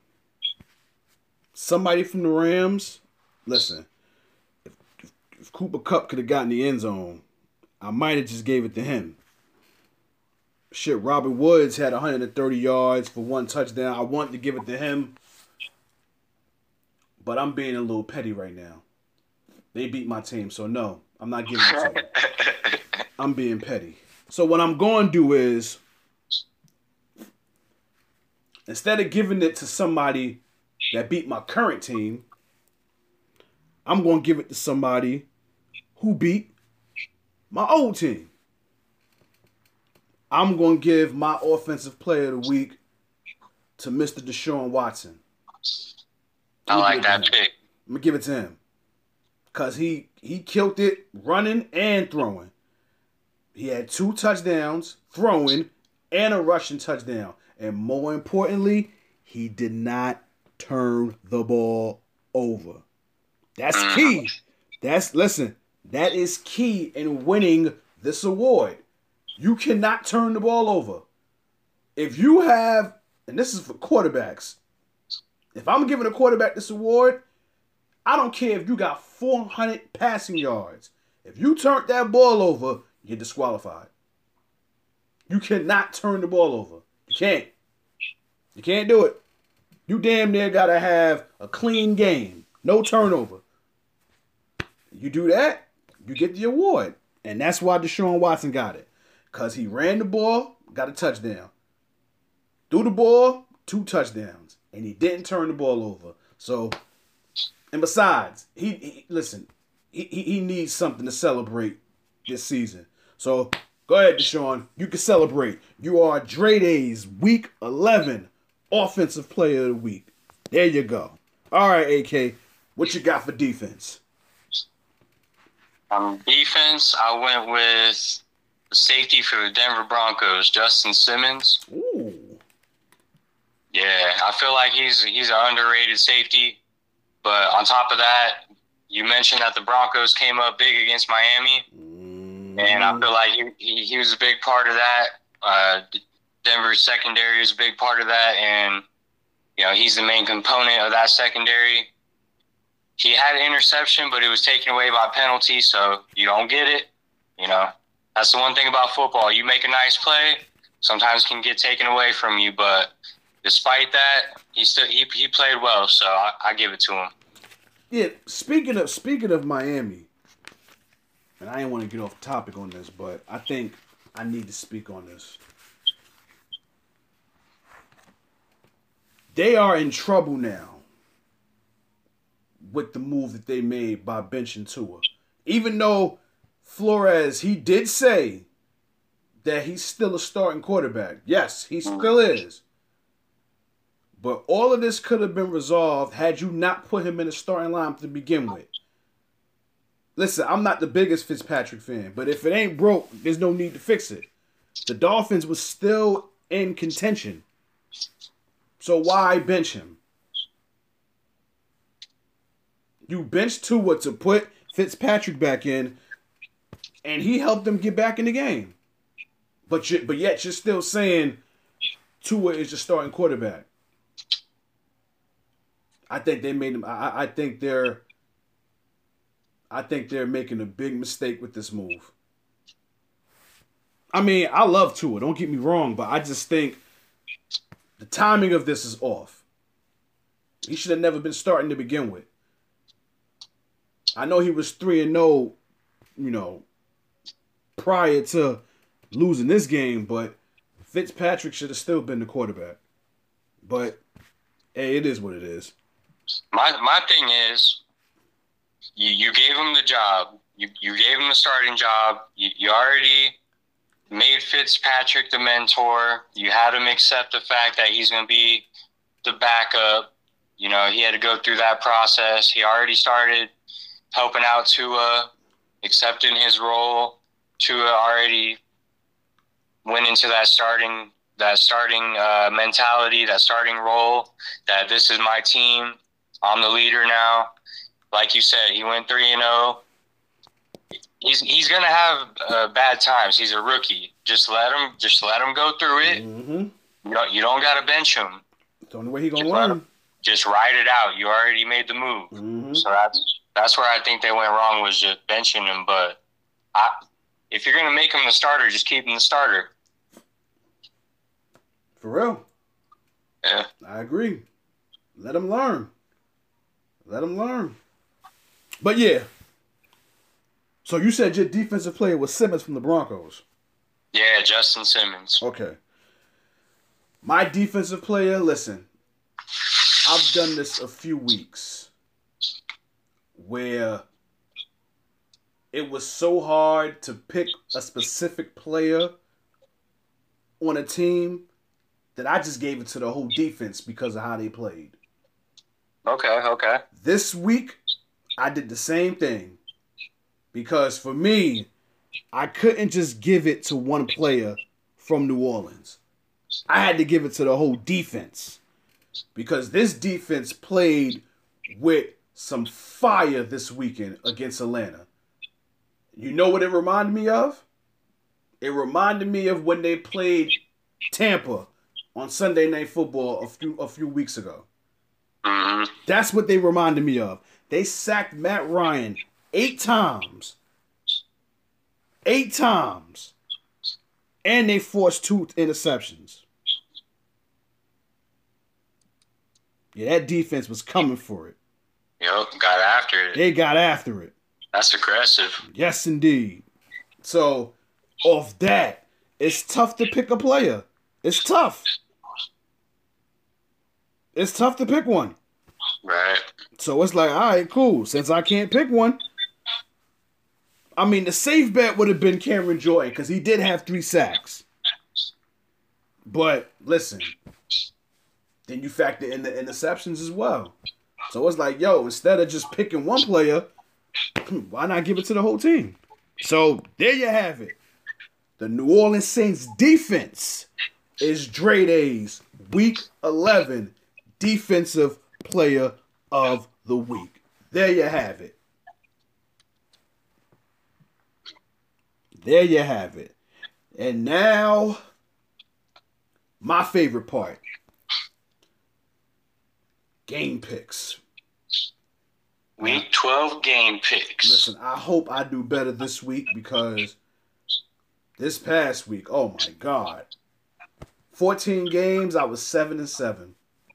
somebody from the Rams. Listen, if, if, if Cooper Kupp could have gotten the end zone, I might have just gave it to him. Shit, Robert Woods had one hundred thirty yards for one touchdown. I wanted to give it to him, but I'm being a little petty right now. They beat my team, so no, I'm not giving it to them. I'm being petty. So what I'm going to do is, instead of giving it to somebody that beat my current team, I'm going to give it to somebody who beat my old team. I'm going to give my Offensive Player of the Week to Mister Deshaun Watson.
I like that pick.
I'm going to give it to him. Because he, he killed it running and throwing. He had two touchdowns, throwing, and a rushing touchdown. And more importantly, he did not turn the ball over. That's key. That's, listen, that is key in winning this award. You cannot turn the ball over. If you have, and this is for quarterbacks, if I'm giving a quarterback this award, I don't care if you got four hundred passing yards. If you turned that ball over, you're disqualified. You cannot turn the ball over. You can't. You can't do it. You damn near got to have a clean game. No turnover. You do that, you get the award. And that's why Deshaun Watson got it. Because he ran the ball, got a touchdown. Threw the ball, two touchdowns. And he didn't turn the ball over. So, and besides, he, he listen, he, he needs something to celebrate this season. So, go ahead, Deshaun. You can celebrate. You are Dre Day's Week eleven Offensive Player of the Week. There you go. All right, A K, what you got for defense?
Um, defense, I went with the safety for the Denver Broncos, Justin Simmons.
Ooh.
Yeah, I feel like he's he's an underrated safety. But on top of that, you mentioned that the Broncos came up big against Miami. Mm. And I feel like he, he, he was a big part of that. Uh, Denver's secondary is a big part of that. And, you know, he's the main component of that secondary. He had an interception, but it was taken away by penalty, so you don't get it. You know, that's the one thing about football. You make a nice play, sometimes it can get taken away from you, but despite that, he still he he played well, so I, I give it to him.
Yeah, speaking of speaking of Miami, and I didn't want to get off topic on this, but I think I need to speak on this. They are in trouble now with the move that they made by benching Tua. Even though Flores, he did say that he's still a starting quarterback. Yes, he still is. But all of this could have been resolved had you not put him in the starting lineup to begin with. Listen, I'm not the biggest Fitzpatrick fan, but if it ain't broke, there's no need to fix it. The Dolphins was still in contention. So why bench him? You benched Tua to put Fitzpatrick back in, and he helped them get back in the game. But you, but yet you're still saying Tua is your starting quarterback. I think they made him. I, I think they're. I think they're making a big mistake with this move. I mean, I love Tua. Don't get me wrong, but I just think the timing of this is off. He should have never been starting to begin with. I know he was three and zero, you know, prior to losing this game, but Fitzpatrick should have still been the quarterback. But hey, it is what it is.
My my thing is, you, you gave him the job. You you gave him the starting job. You, you already made Fitzpatrick the mentor. You had him accept the fact that he's going to be the backup. You know, he had to go through that process. He already started helping out Tua, accepting his role. Tua already went into that starting that starting uh, mentality, that starting role, that this is my team. I'm the leader now. Like you said, he went three and zero. He's he's gonna have uh, bad times. He's a rookie. Just let him just let him go through it.
Mm-hmm.
You don't you don't gotta bench him.
It's the only way he gonna
just
learn.
Just ride it out. You already made the move.
Mm-hmm.
So that's that's where I think they went wrong, was just benching him. But I, if you're gonna make him the starter, just keep him the starter.
For real.
Yeah.
I agree. Let him learn. Let him learn. But yeah. So you said your defensive player was Simmons from the Broncos.
Yeah, Justin Simmons.
Okay. My defensive player, listen, I've done this a few weeks where it was so hard to pick a specific player on a team that I just gave it to the whole defense because of how they played.
Okay, okay.
This week, I did the same thing. Because for me, I couldn't just give it to one player from New Orleans. I had to give it to the whole defense because this defense played with some fire this weekend against Atlanta. You know what it reminded me of? It reminded me of when they played Tampa on Sunday Night Football a few a few weeks ago.
Mm-hmm.
That's what they reminded me of. They sacked Matt Ryan eight times. Eight times. And they forced two interceptions. Yeah, that defense was coming for it.
Yep, got after it.
They got after it.
That's aggressive.
Yes, indeed. So, off that, it's tough to pick a player. It's tough. It's tough to pick one.
Right.
So it's like, all right, cool. Since I can't pick one, I mean, the safe bet would have been Cameron Jordan because he did have three sacks. But listen, then you factor in the interceptions as well. So it's like, yo, instead of just picking one player, why not give it to the whole team? So there you have it. The New Orleans Saints defense is Dre Day's Week eleven Defensive Player of the Week. There you have it. There you have it. And now, my favorite part. Game picks.
Week twelve game picks.
Listen, I hope I do better this week because this past week, oh my God. fourteen games, I was seven and seven.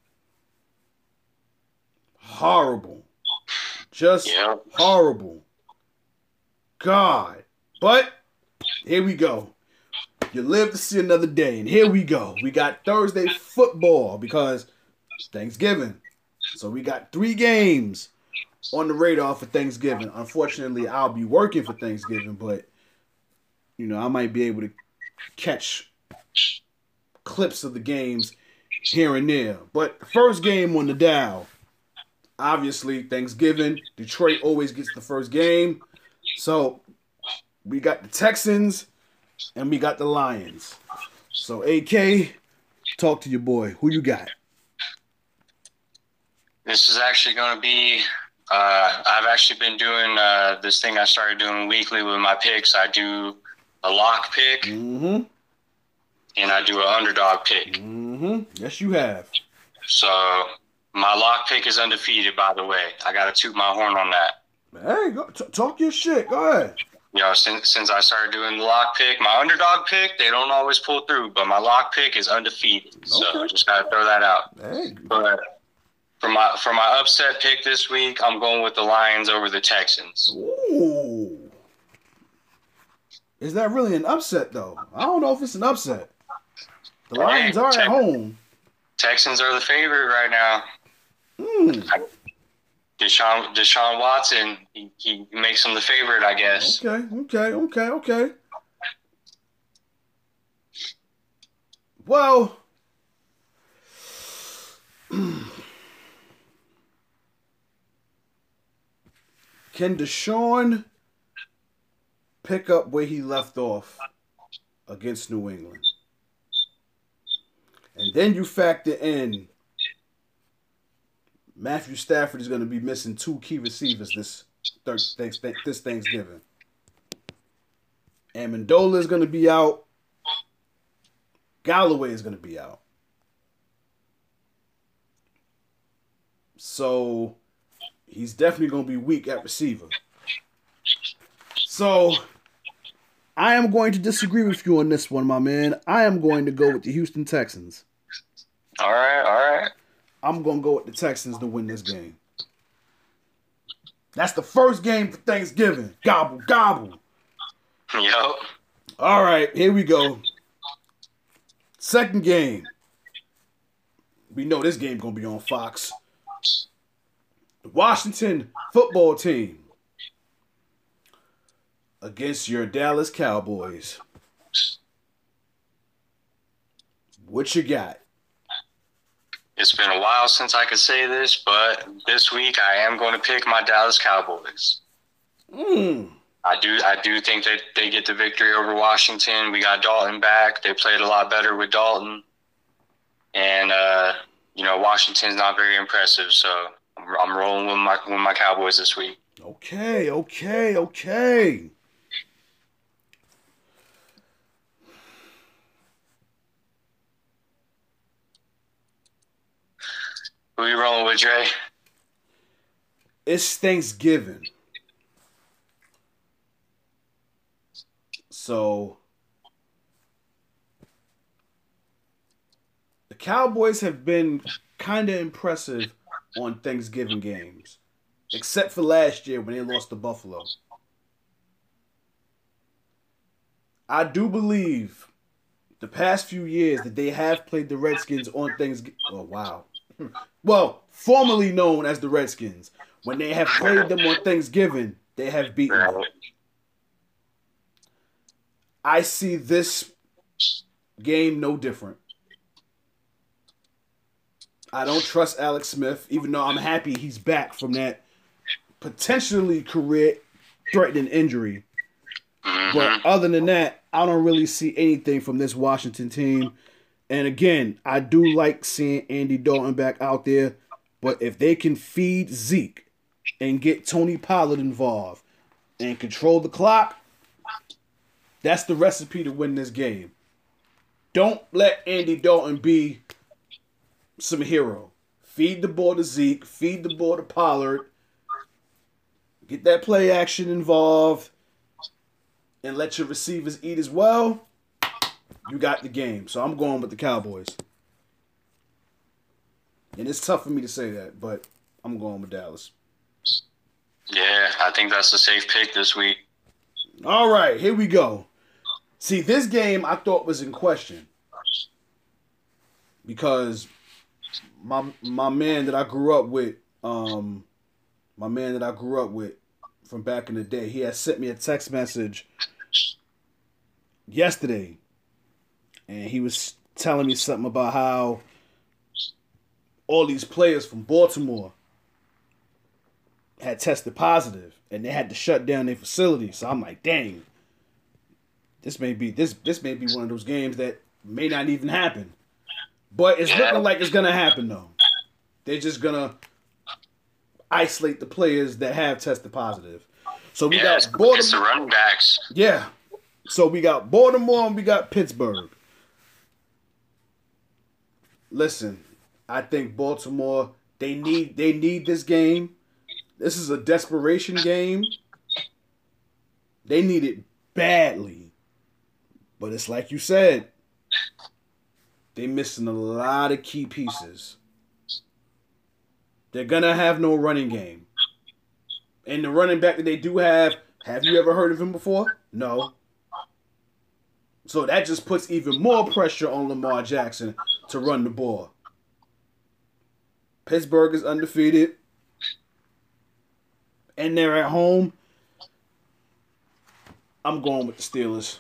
Horrible. Just
Yep.
horrible. God. But here we go. You live to see another day. And here we go. We got Thursday football because it's Thanksgiving. So we got three games on the radar for Thanksgiving. Unfortunately, I'll be working for Thanksgiving, but you know, I might be able to catch clips of the games here and there. But the first game on the dial, obviously Thanksgiving. Detroit always gets the first game. So we got the Texans and we got the Lions. So A K, talk to your boy. Who you got?
This is actually going to be, uh, I've actually been doing uh, this thing I started doing weekly with my picks. I do a lock pick
Mm-hmm.
and I do an underdog pick.
Mm-hmm. Yes, you have.
So my lock pick is undefeated, by the way. I got to toot my horn on that.
Hey, go, t- talk your shit. Go ahead.
You know, since, since I started doing the lock pick, my underdog pick, they don't always pull through, but my lock pick is undefeated. So
Okay.
just got to throw that out.
Hey.
But for my for my upset pick this week, I'm going with the Lions over the Texans.
Ooh. Is that really an upset, though? I don't know if it's an upset. The
Hey,
Lions are at
check-
home.
Texans are the favorite right now.
Mm.
Deshaun Deshaun Watson, he, he makes him the favorite, I guess.
Okay, okay, okay, okay. Well, can Deshaun pick up where he left off against New England? And then you factor in Matthew Stafford is going to be missing two key receivers this thir- thanks- this Thanksgiving. Amendola is going to be out. Galloway is going to be out. So he's definitely going to be weak at receiver. So I am going to disagree with you on this one, my man. I am going to go with the Houston Texans.
All right, all right.
I'm going to go with the Texans to win this game. That's the first game for Thanksgiving. Gobble, gobble.
Yep.
All right, here we go. Second game. We know this game going to be on Fox. The Washington football team against your Dallas Cowboys. What you got?
It's been a while since I could say this, but this week I am going to pick my Dallas Cowboys.
Mm.
I do I do think that they get the victory over Washington. We got Dalton back. They played a lot better with Dalton. and uh, you know Washington's not very impressive. So I'm, I'm rolling with my with my Cowboys this week.
Okay, okay, okay.
Who you rolling with, Dre?
It's Thanksgiving. So the Cowboys have been kind of impressive on Thanksgiving games, except for last year when they lost to Buffalo. I do believe the past few years that they have played the Redskins on Thanksgiving. Oh, wow. Well, formerly known as the Redskins. When they have played them on Thanksgiving, they have beaten them. I see this game no different. I don't trust Alex Smith, even though I'm happy he's back from that potentially career-threatening injury. But other than that, I don't really see anything from this Washington team. And again, I do like seeing Andy Dalton back out there. But if they can feed Zeke and get Tony Pollard involved and control the clock, that's the recipe to win this game. Don't let Andy Dalton be some hero. Feed the ball to Zeke. Feed the ball to Pollard. Get that play action involved. And let your receivers eat as well. You got the game. So I'm going with the Cowboys. And it's tough for me to say that, but I'm going with Dallas.
Yeah, I think that's a safe pick this week.
All right, here we go. See, this game I thought was in question. Because my my man that I grew up with, um, my man that I grew up with from back in the day, he had sent me a text message yesterday. And he was telling me something about how all these players from Baltimore had tested positive and they had to shut down their facility. So I'm like, dang, this may be this this may be one of those games that may not even happen. But it's looking like it's gonna happen though. They're just gonna isolate the players that have tested positive. So we
yeah,
got Baltimore.
It's the running backs.
Yeah. So we got Baltimore and we got Pittsburgh. Listen, I think Baltimore, they need they need this game. This is a desperation game. They need it badly. But it's like you said, they missing a lot of key pieces. They're going to have no running game. And the running back that they do have, have you ever heard of him before? No. So that just puts even more pressure on Lamar Jackson to run the ball. Pittsburgh is undefeated. And they're at home. I'm going with the Steelers.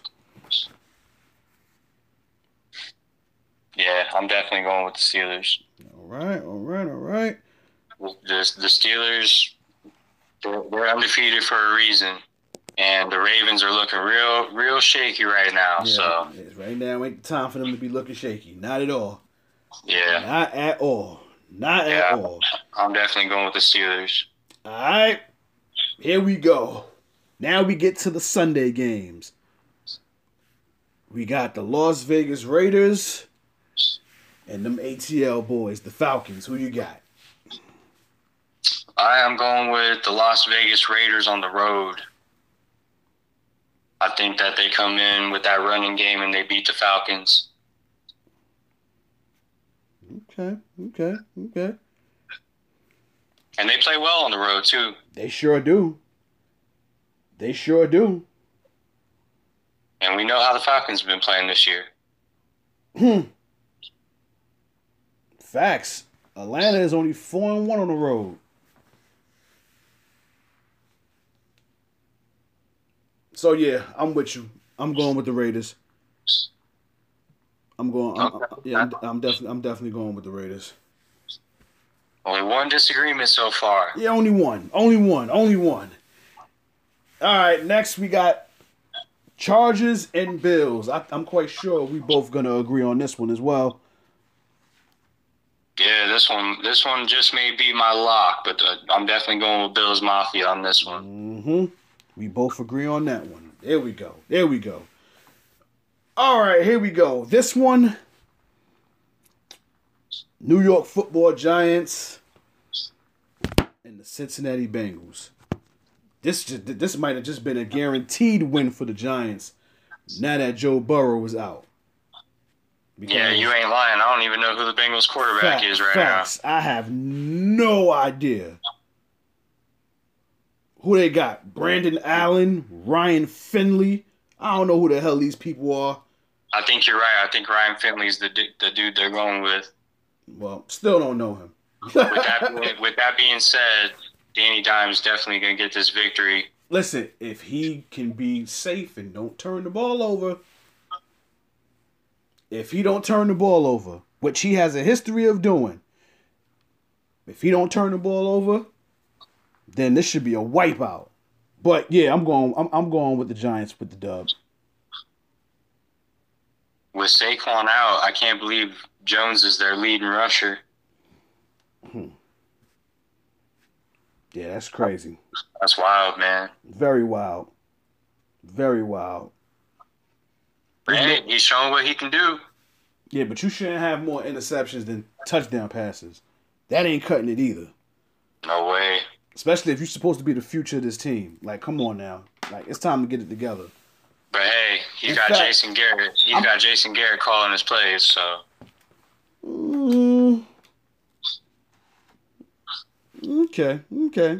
Yeah, I'm definitely going with the Steelers.
All right, all right, all right.
The, the Steelers, they're, they're undefeated for a reason. And the Ravens are looking real, real shaky right now.
Yeah,
so
right now ain't the time for them to be looking shaky. Not at all.
Yeah.
Not at all. Not
yeah,
at all.
I'm definitely going with the Steelers.
All right. Here we go. Now we get to the Sunday games. We got the Las Vegas Raiders and them A T L boys, the Falcons. Who you got?
I am going with the Las Vegas Raiders on the road. I think that they come in with that running game and they beat the Falcons.
Okay, okay, okay.
And they play well on the road, too.
They sure do. They sure do.
And we know how the Falcons have been playing this year.
Hmm. Facts. Atlanta is only four and one on the road. So yeah, I'm with you. I'm going with the Raiders. I'm going. I'm,
Okay.
yeah, I'm, I'm definitely. I'm definitely going with the Raiders.
Only one disagreement so far.
Yeah, only one. Only one. Only one. All right. Next, we got Chargers and Bills. I, I'm quite sure we both gonna agree on this one as well.
Yeah, this one, this one just may be my lock, but uh, I'm definitely going with Bills Mafia on this one.
Mm-hmm. We both agree on that one. There we go. There we go. All right, here we go. This one, New York Football Giants and the Cincinnati Bengals. This just, this might have just been a guaranteed win for the Giants now that Joe Burrow was out.
Because yeah, you ain't lying. I don't even know who the Bengals quarterback
fact,
is right
facts.
now.
I have no idea. Who they got? Brandon Allen, Ryan Finley. I don't know who the hell these people are.
I think you're right. I think Ryan Finley's the the dude they're going with.
Well, still don't know him.
with, that being, with that being said, Danny Dimes definitely going to get this victory.
Listen, if he can be safe and don't turn the ball over, if he don't turn the ball over, which he has a history of doing, if he don't turn the ball over, then this should be a wipeout. But yeah, I'm going. I'm, I'm going with the Giants with the dub.
With Saquon out, I can't believe Jones is their leading rusher.
Hmm. Yeah, that's crazy.
That's wild, man.
Very wild. Very wild.
Hey, he's showing what he can do.
Yeah, but you shouldn't have more interceptions than touchdown passes. That ain't cutting it either.
No way.
Especially if you're supposed to be the future of this team. Like, come on now. Like, it's time to get it together.
But hey, he's
In
got
fact,
Jason Garrett. He's
I'm,
got Jason Garrett calling his plays, so.
Mm, okay, okay.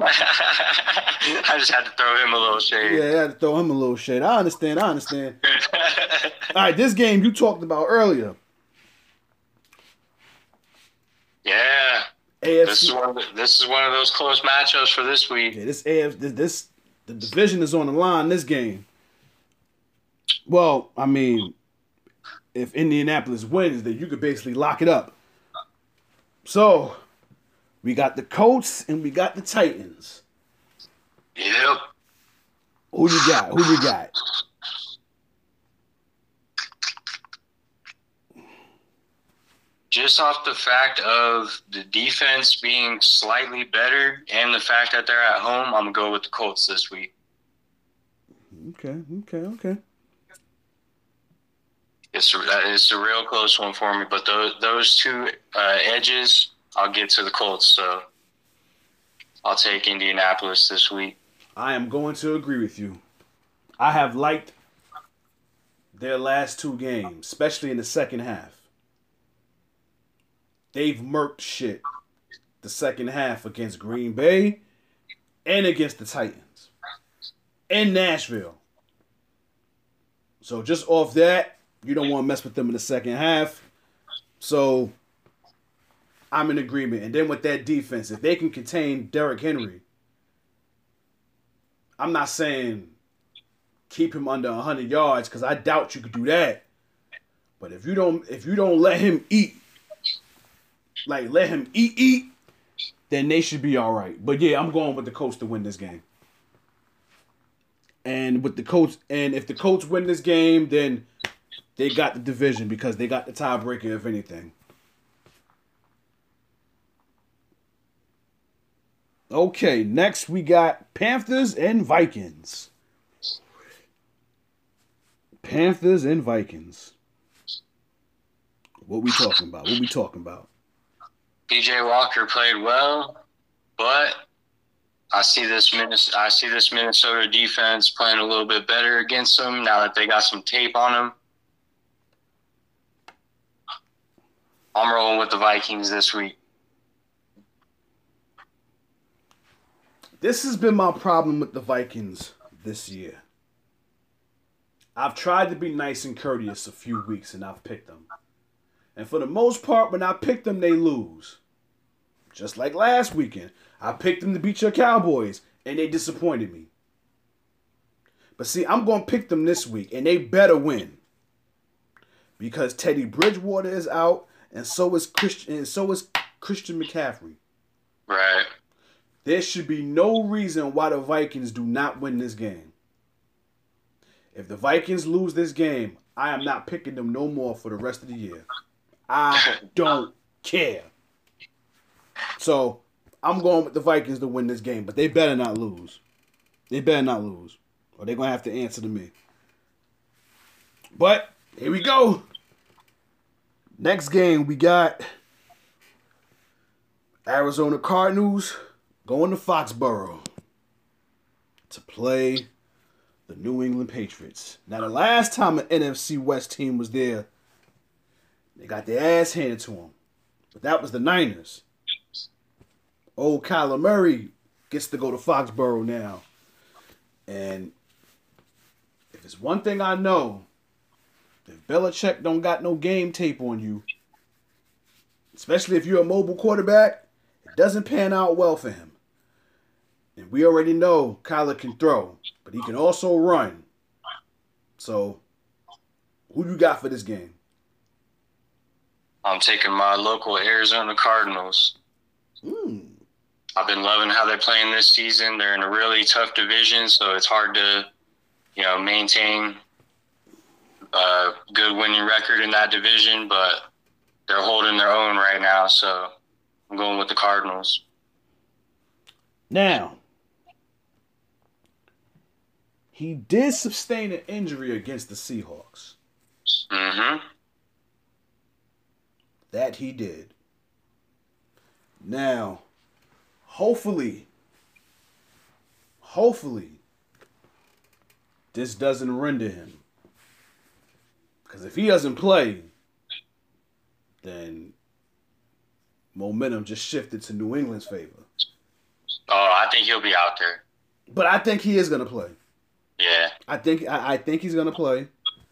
I just had to throw him a little shade.
Yeah, I had to throw him a little shade. I understand, I understand. All right, this game you talked about earlier.
Yeah.
A F C.
This is one of the, this is one of those close matchups for this week.
Yeah, this A F C, this, this the division is on the line this game. Well, I mean, if Indianapolis wins, then you could basically lock it up. So, we got the Colts and we got the Titans.
Yep.
Who you got? Who you got?
Just off the fact of the defense being slightly better and the fact that they're at home, I'm going to go with the Colts this week.
Okay, okay, okay.
It's a, it's a real close one for me, but those, those two uh, edges, I'll get to the Colts, so I'll take Indianapolis this week.
I am going to agree with you. I have liked their last two games, especially in the second half. They've murked shit the second half against Green Bay and against the Titans and Nashville. So just off that, you don't want to mess with them in the second half. So I'm in agreement. And then with that defense, if they can contain Derrick Henry, I'm not saying keep him under one hundred yards because I doubt you could do that. But if you don't, if you don't let him eat, like let him eat, eat, then they should be all right. But yeah, I'm going with the Colts to win this game. And with the Colts, and if the Colts win this game, then they got the division because they got the tiebreaker, if anything. Okay, next we got Panthers and Vikings. Panthers and Vikings. What we talking about? What we talking about?
P J Walker played well, but I see this Minnesota, I see this Minnesota defense playing a little bit better against them now that they got some tape on them. I'm rolling with the Vikings this week.
This has been my problem with the Vikings this year. I've tried to be nice and courteous a few weeks and I've picked them. And for the most part, when I pick them, they lose. Just like last weekend. I picked them to beat your Cowboys and they disappointed me. But see, I'm going to pick them this week and they better win. Because Teddy Bridgewater is out and so is Christian and so is Christian McCaffrey.
Right.
There should be no reason why the Vikings do not win this game. If the Vikings lose this game, I am not picking them no more for the rest of the year. I don't care. So I'm going with the Vikings to win this game, but they better not lose. They better not lose, or they're gonna have to answer to me. But here we go. Next game we got Arizona Cardinals going to Foxborough to play the New England Patriots. Now, the last time an N F C West team was there, they got their ass handed to them. But that was the Niners. Old Kyler Murray gets to go to Foxborough now. And if it's one thing I know, if Belichick don't got no game tape on you, especially if you're a mobile quarterback, it doesn't pan out well for him. And we already know Kyler can throw, but he can also run. So, who you got for this game?
I'm taking my local Arizona Cardinals.
Mm.
I've been loving how they're playing this season. They're in a really tough division, so it's hard to, you know, maintain a good winning record in that division, but they're holding their own right now, so I'm going with the Cardinals.
Now, he did sustain an injury against the Seahawks.
Mm-hmm.
That he did. Now, hopefully, hopefully, this doesn't render him. Because if he doesn't play, then momentum just shifted to New England's favor.
Oh, I think he'll be out there.
But I think he is going to play.
Yeah.
I think I, I think he's going to play.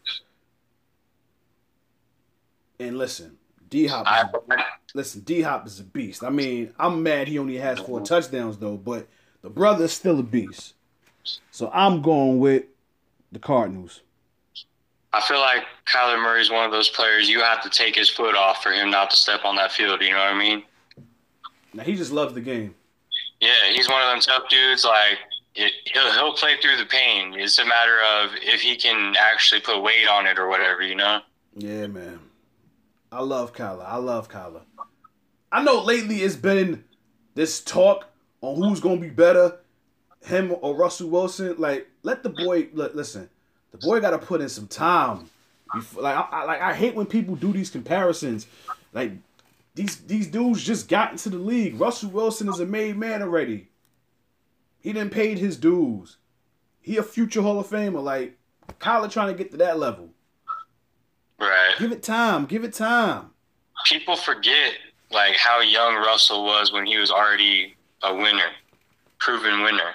And listen, D-Hop is, listen, D-Hop is a beast. I mean, I'm mad he only has four touchdowns, though, but the brother is still a beast. So I'm going with the Cardinals.
I feel like Kyler Murray is one of those players you have to take his foot off for him not to step on that field, you know what I mean?
Now, he just loves the game.
Yeah, he's one of them tough dudes, like, it, he'll, he'll play through the pain. It's a matter of if he can actually put weight on it or whatever, you know?
Yeah, man. I love Kyler. I love Kyler. I know lately it's been this talk on who's going to be better, him or Russell Wilson. Like, let the boy, look, listen, the boy got to put in some time. Before, like, I, I, like, I hate when people do these comparisons. Like, these, these dudes just got into the league. Russell Wilson is a made man already. He done paid his dues. He a future Hall of Famer. Like, Kyler trying to get to that level.
Right.
Give it time. Give it time.
People forget, like, how young Russell was when he was already a winner, proven winner.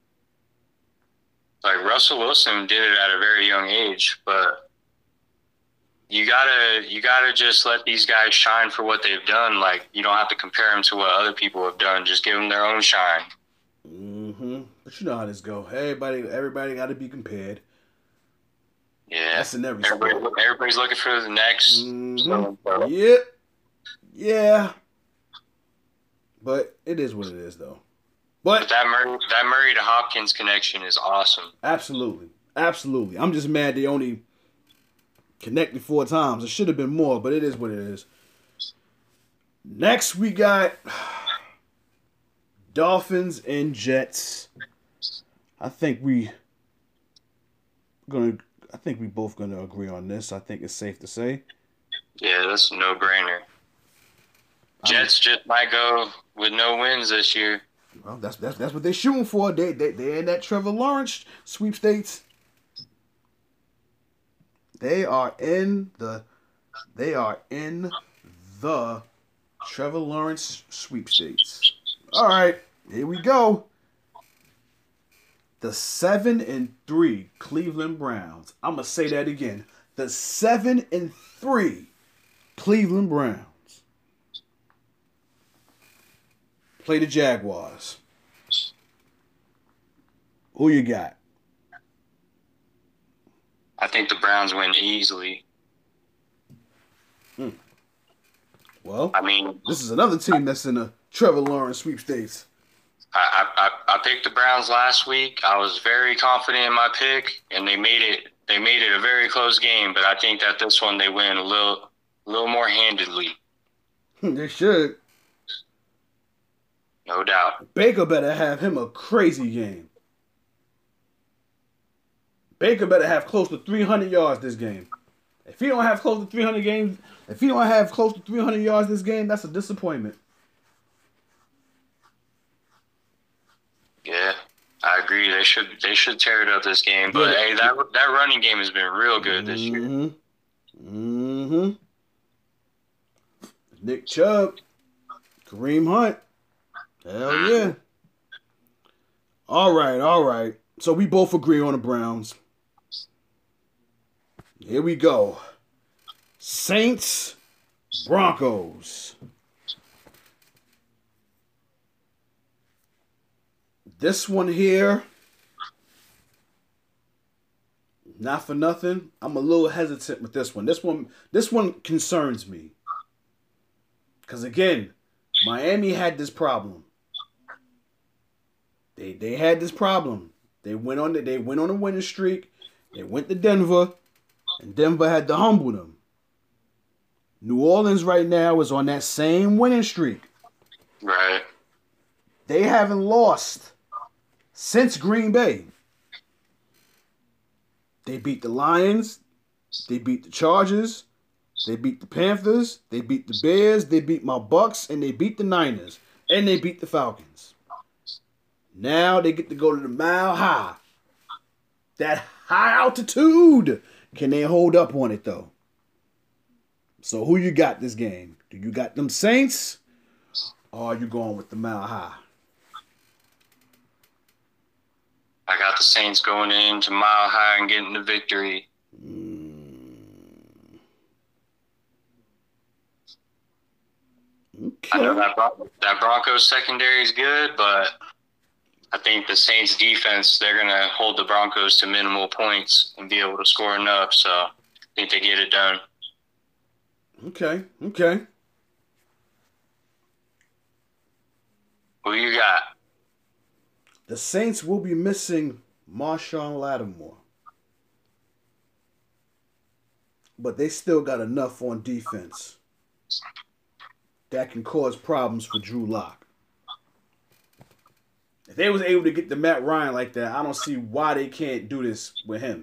Like, Russell Wilson did it at a very young age, but you gotta you gotta just let these guys shine for what they've done. Like, you don't have to compare them to what other people have done. Just give them their own shine.
Mm-hmm. But you know how this go. Everybody, everybody got to be compared.
Yeah,
that's in every
Everybody,
sport.
Everybody's looking for the next.
Mm-hmm.
So, uh,
yep. Yeah. But it is what it is, though. But,
but that Murray, that Murray to Hopkins connection is awesome.
Absolutely, absolutely. I'm just mad they only connected four times. It should have been more, but it is what it is. Next, we got Dolphins and Jets. I think we gonna. I think we both gonna agree on this. I think it's safe to say.
Yeah, that's a no-brainer. Jets just might go with no wins this year.
Well, that's that's that's what they're shooting for. They they they're in that Trevor Lawrence sweepstakes. They are in the. They are in the Trevor Lawrence sweepstakes. All right, here we go. The seven and three Cleveland Browns. I'm gonna say that again. The seven and three Cleveland Browns play the Jaguars. Who you got?
I think the Browns win easily.
Hmm. Well,
I mean,
this is another team that's in a Trevor Lawrence sweepstakes.
I, I I picked the Browns last week. I was very confident in my pick, and they made it. They made it a very close game. But I think that this one they win a little, a little more handedly.
They should.
No doubt.
Baker better have him a crazy game. Baker better have close to three hundred yards this game. If he don't have close to three hundred games, if he don't have close to three hundred yards this game, that's a disappointment.
Yeah, I agree. They should they should tear it up this game. But
Yeah.
hey, that that running game has been real good this year.
Mm-hmm. Mm-hmm. Nick Chubb, Kareem Hunt. Hell yeah. All right, all right. So we both agree on the Browns. Here we go. Saints, Broncos. This one here, not for nothing, I'm a little hesitant with this one. This one, this one concerns me. Because again, Miami had this problem. They they had this problem. They went on the, they went on a winning streak. They went to Denver, and Denver had to humble them. New Orleans right now is on that same winning streak.
Right.
They haven't lost since Green Bay. They beat the Lions. They beat the Chargers. They beat the Panthers. They beat the Bears. They beat my Bucks. And they beat the Niners. And they beat the Falcons. Now they get to go to the Mile High. That high altitude. Can they hold up on it, though? So who you got this game? Do you got them Saints? Or are you going with the Mile High?
I got the Saints going into Mile High and getting the victory.
Mm.
I know
Okay.
that Bron- that Broncos secondary is good, but I think the Saints defense, they're going to hold the Broncos to minimal points and be able to score enough. So I think they get it done.
Okay. Okay.
Who you got?
The Saints will be missing Marshawn Lattimore. But they still got enough on defense that can cause problems for Drew Lock. If they was able to get to Matt Ryan like that, I don't see why they can't do this with him.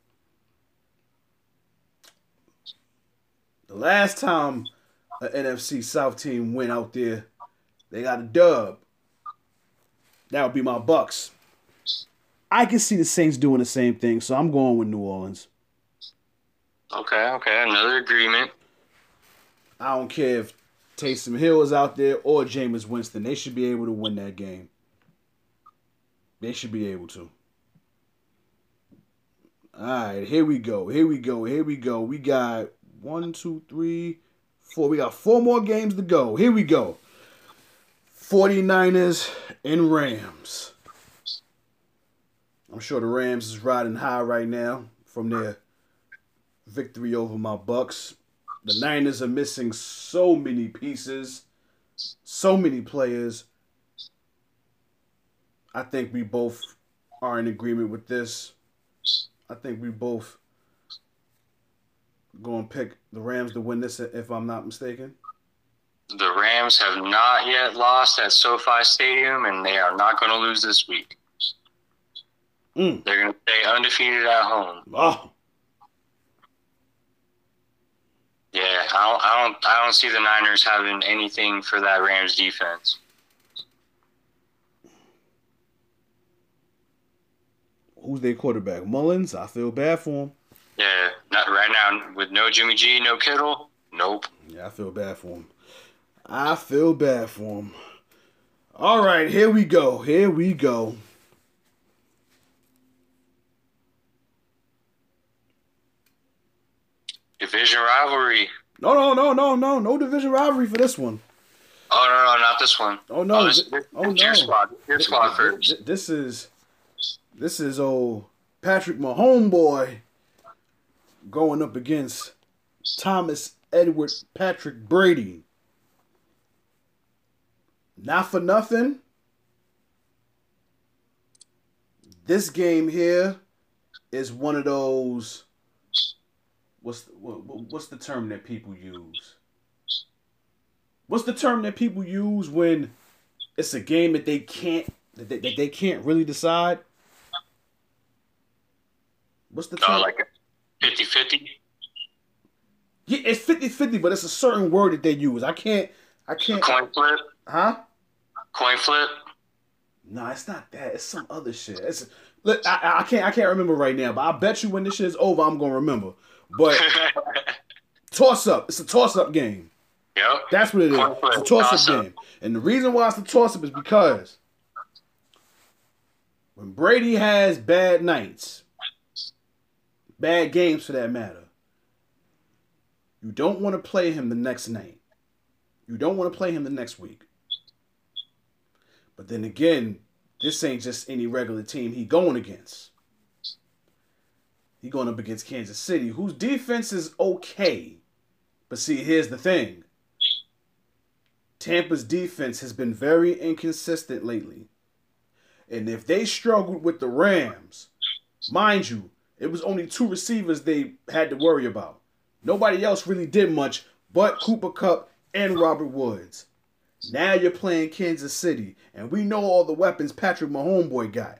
The last time an N F C South team went out there, they got a dub. That would be my Bucks. I can see the Saints doing the same thing, so I'm going with New Orleans.
Okay, okay, another agreement.
I don't care if Taysom Hill is out there or Jameis Winston. They should be able to win that game. They should be able to. All right, here we go. Here we go. Here we go. We got one, two, three, four. We got four more games to go. Here we go. forty-niners and Rams. I'm sure the Rams is riding high right now from their victory over my Bucks. The Niners are missing so many pieces, so many players. I think we both are in agreement with this. I think we both going to pick the Rams to win this, if I'm not mistaken.
The Rams have not yet lost at SoFi Stadium, and they are not going to lose this week.
Mm.
They're going to stay undefeated at home.
Oh,
Yeah, I don't, I don't, I don't see the Niners having anything for that Rams defense.
who's their quarterback? Mullins? I feel bad for him.
Yeah, not right now with no Jimmy G, no Kittle. Nope.
Yeah, I feel bad for him. I feel bad for him. All right, here we go. Here we go.
Division rivalry.
No, no, no, no, no. No division rivalry for this one.
Oh no, no, not this one.
Oh, no.
Oh, this,
Th-
this,
oh,
this your
no.
squad. Your
Th-
squad
th-
first.
th- This is this is old Patrick Mahomes boy going up against Thomas Edward Patrick Brady. Not for nothing. This game here is one of those. What's the, what, what's the term that people use? what's the term that people use when it's a game that they can't that they, that they can't really decide? What's the term?
Oh, like fifty-fifty?
Yeah, it's fifty-fifty, but it's a certain word that they use. I can't I can't
Coin flip?
Huh?
Coin flip?
No, it's not that. It's some other shit. It's look, I, I can't I can't remember right now, but I bet you when this shit is over, I'm gonna remember. But toss up. It's a toss up game.
Yep.
That's what it is. It's a toss up game. And the reason why it's a toss up is because when Brady has bad nights, bad games for that matter, you don't want to play him the next night. You don't want to play him the next week. But then again, this ain't just any regular team he going against. He going up against Kansas City, whose defense is okay. But see, here's the thing. Tampa's defense has been very inconsistent lately. And if they struggled with the Rams, mind you, it was only two receivers they had to worry about. Nobody else really did much but Cooper Kupp and Robert Woods. Now you're playing Kansas City, and we know all the weapons Patrick Mahomes got.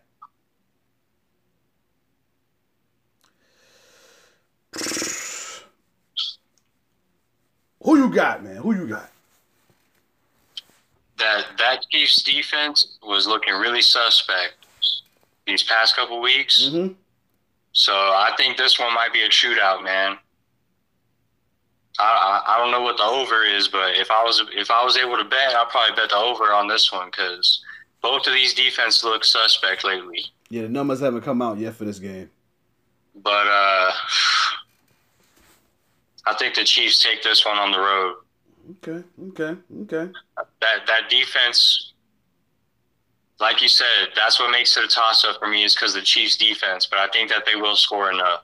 Who you got, man? Who you got?
That that Chiefs defense was looking really suspect these past couple weeks.
Mm-hmm.
So I think this one might be a shootout, man. I, I I don't know what the over is, but if I was if I was able to bet, I'd probably bet the over on this one because both of these defenses look suspect lately.
Yeah, the numbers haven't come out yet for this game.
But uh, I think the Chiefs take this one on the road.
Okay, okay, okay.
That that defense, like you said, that's what makes it a toss-up for me is because the Chiefs' defense. But I think that they will score enough.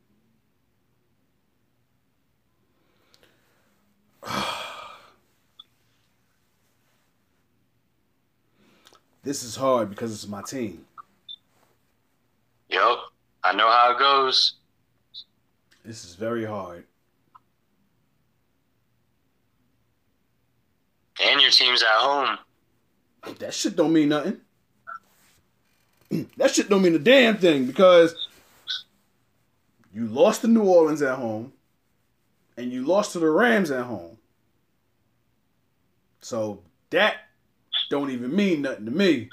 This is hard because it's my team.
Yep, I know how it goes.
This is very hard.
And your team's at home.
That shit don't mean nothing. That shit don't mean a damn thing because you lost to New Orleans at home and you lost to the Rams at home. So that don't even mean nothing to me.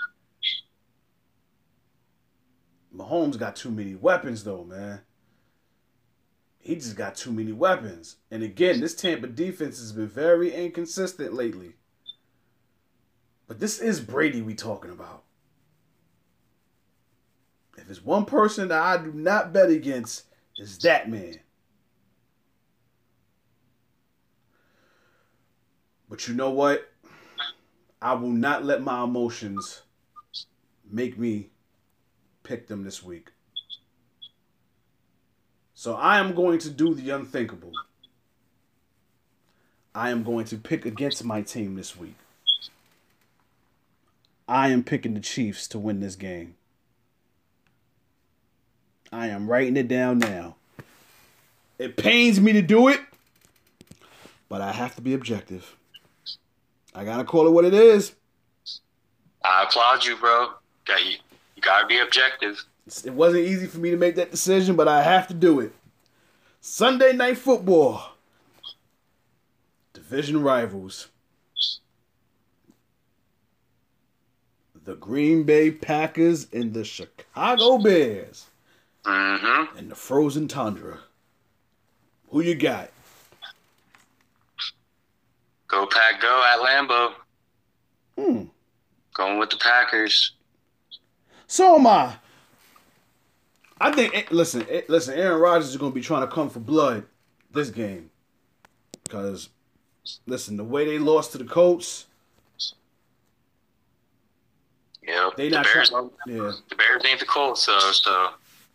Mahomes got too many weapons though, man. He just got too many weapons. And again, this Tampa defense has been very inconsistent lately. But this is Brady we talking about. If there's one person that I do not bet against, it's that man. But you know what? I will not let my emotions make me pick them this week. So I am going to do the unthinkable. I am going to pick against my team this week. I am picking the Chiefs to win this game. I am writing it down now. It pains me to do it, but I have to be objective. I gotta call it what it is.
I applaud you, bro. Got you. You gotta be objective.
It wasn't easy for me to make that decision, but I have to do it. Sunday Night Football. Division rivals. The Green Bay Packers and the Chicago Bears.
Mm-hmm.
And the frozen tundra. Who you got?
Go Pack, go at Lambeau.
Hmm.
Going with the Packers.
So am I. I think, listen, listen, Aaron Rodgers is going to be trying to come for blood this game. Because, listen, the way they lost to the Colts.
Yeah,
they
the
not
Bears,
trying, yeah.
The Bears ain't the Colts, though, so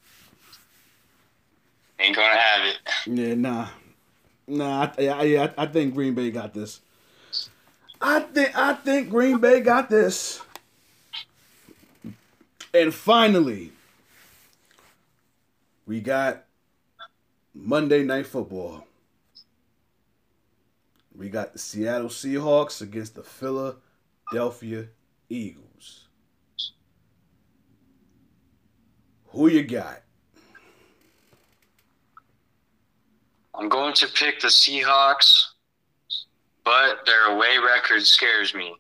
ain't going to have it.
Yeah, nah. Nah, I, yeah, I, I think Green Bay got this. I think I think Green Bay got this. And finally, we got Monday Night Football. We got the Seattle Seahawks against the Philadelphia Eagles. Who you got?
I'm going to pick the Seahawks, but their away record scares me.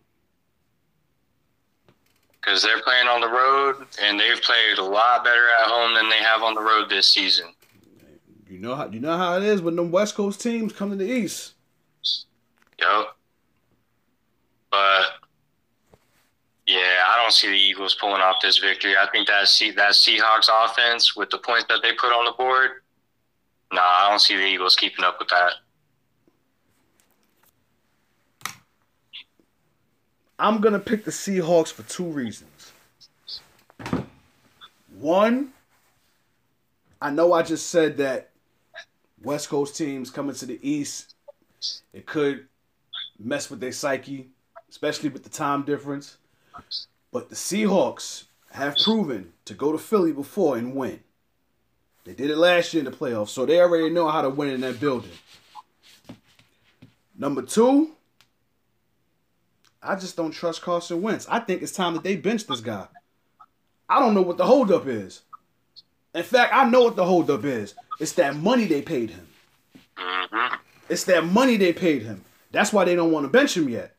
Because they're playing on the road, and they've played a lot better at home than they have on the road this season.
You know how you know how it is when them West Coast teams come to the East.
Yep. But yeah, I don't see the Eagles pulling off this victory. I think that Se- that Seahawks offense with the points that they put on the board, nah, I don't see the Eagles keeping up with that.
I'm going to pick the Seahawks for two reasons. One, I know I just said that West Coast teams coming to the East, it could mess with their psyche, especially with the time difference. But the Seahawks have proven to go to Philly before and win. They did it last year in the playoffs, so they already know how to win in that building. Number two, I just don't trust Carson Wentz. I think it's time that they bench this guy. I don't know what the holdup is. In fact, I know what the holdup is. It's that money they paid him.
Mm-hmm.
It's that money they paid him. That's why they don't want to bench him yet.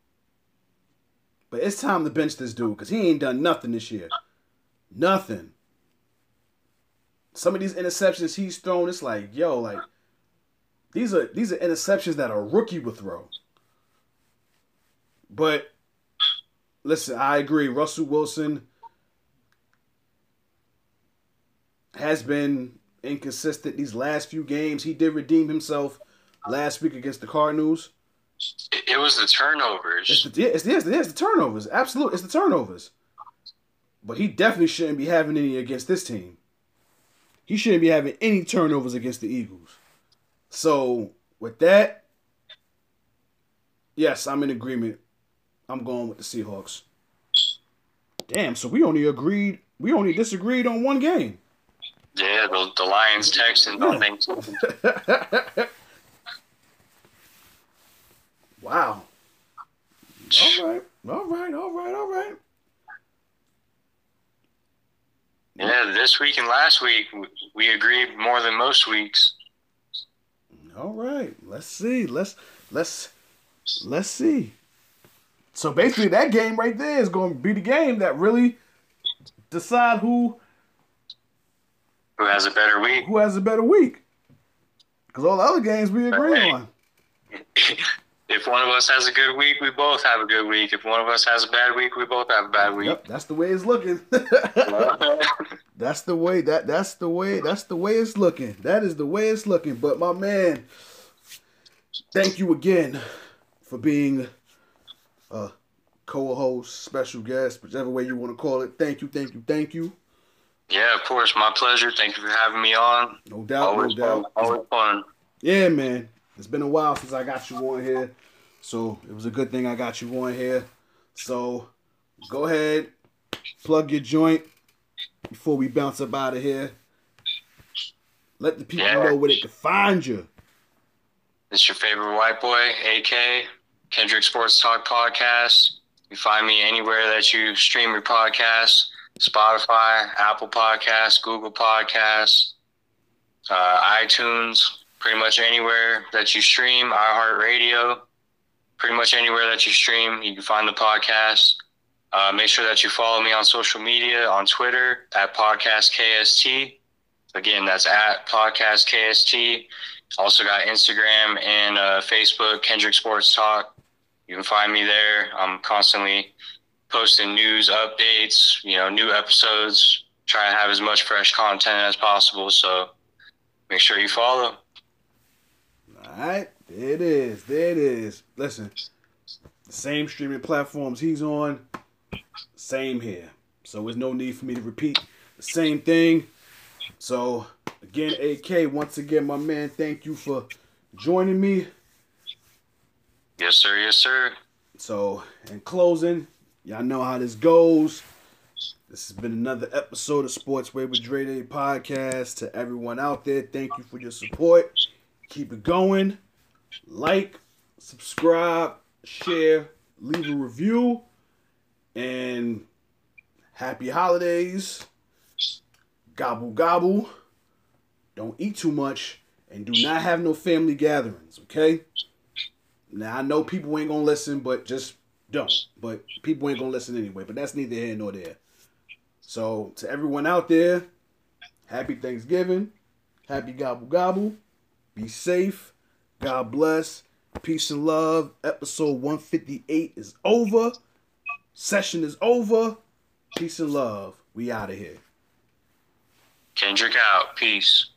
But it's time to bench this dude because he ain't done nothing this year. Nothing. Some of these interceptions he's thrown, it's like, yo, like, these are these are interceptions that a rookie would throw. But, listen, I agree. Russell Wilson has been inconsistent these last few games. He did redeem himself last week against the Cardinals.
It was the turnovers.
It's the, yeah, it's, yeah, it's, the, yeah, it's the turnovers. Absolutely, it's the turnovers. But he definitely shouldn't be having any against this team. He shouldn't be having any turnovers against the Eagles. So, with that, yes, I'm in agreement. I'm going with the Seahawks. Damn, so we only agreed, we only disagreed on one game.
Yeah, the, the Lions, Texans,
Yeah.
I think.
Wow. All right, all right, all right, all right.
Yeah, this week and last week, we agreed more than most weeks.
All right, let's see. Let's let's let's see. So basically, that game right there is going to be the game that really decide who
Who has a better week?
who has a better week. Because all the other games we agree
Right.
on.
If one of us has a good week, we both have a good week. If one of us has a bad week, we both have a bad week.
Yep, that's the way it's looking. That's the way that that's the way that's the way it's looking. That is the way it's looking. But my man, thank you again for being a co-host, special guest, whichever way you want to call it. Thank you, thank you, thank you.
Yeah, of course. My pleasure. Thank you for having me on.
No doubt,
Always
no
fun.
doubt.
Always fun.
Yeah, man. It's been a while since I got you on here. So it was a good thing I got you on here. So go ahead, plug your joint before we bounce up out of here. Let the people
Yeah.
know where they can find you.
It's your favorite white boy, A K, Kendrick Sports Talk Podcast. You find me anywhere that you stream your podcasts. Spotify, Apple Podcasts, Google Podcasts, uh, iTunes, pretty much anywhere that you stream, iHeartRadio, pretty much anywhere that you stream, you can find the podcast. Uh, make sure that you follow me on social media, on Twitter, at Podcast K S T. Again, that's at Podcast K S T. Also got Instagram and uh, Facebook, Kendrick Sports Talk. You can find me there. I'm constantly posting news updates, you know, new episodes, try to have as much fresh content as possible. So make sure you follow.
All right, there it is. There it is. Listen, the same streaming platforms he's on, same here. So there's no need for me to repeat the same thing. So again, A K, once again, my man, thank you for joining me.
Yes, sir. Yes, sir.
So in closing, y'all know how this goes. This has been another episode of Sports Way with Dre Day podcast. To everyone out there, thank you for your support. Keep it going. Like, subscribe, share, leave a review, and happy holidays. Gobble, gobble. Don't eat too much, and do not have no family gatherings, okay? Now, I know people ain't gonna listen, but just don't. But people ain't gonna listen anyway, but that's neither here nor there. So, to everyone out there, happy Thanksgiving. Happy gobble, gobble. Be safe. God bless. Peace and love. Episode one fifty-eight is over. Session is over. Peace and love. We out of here.
Kendrick out. Peace.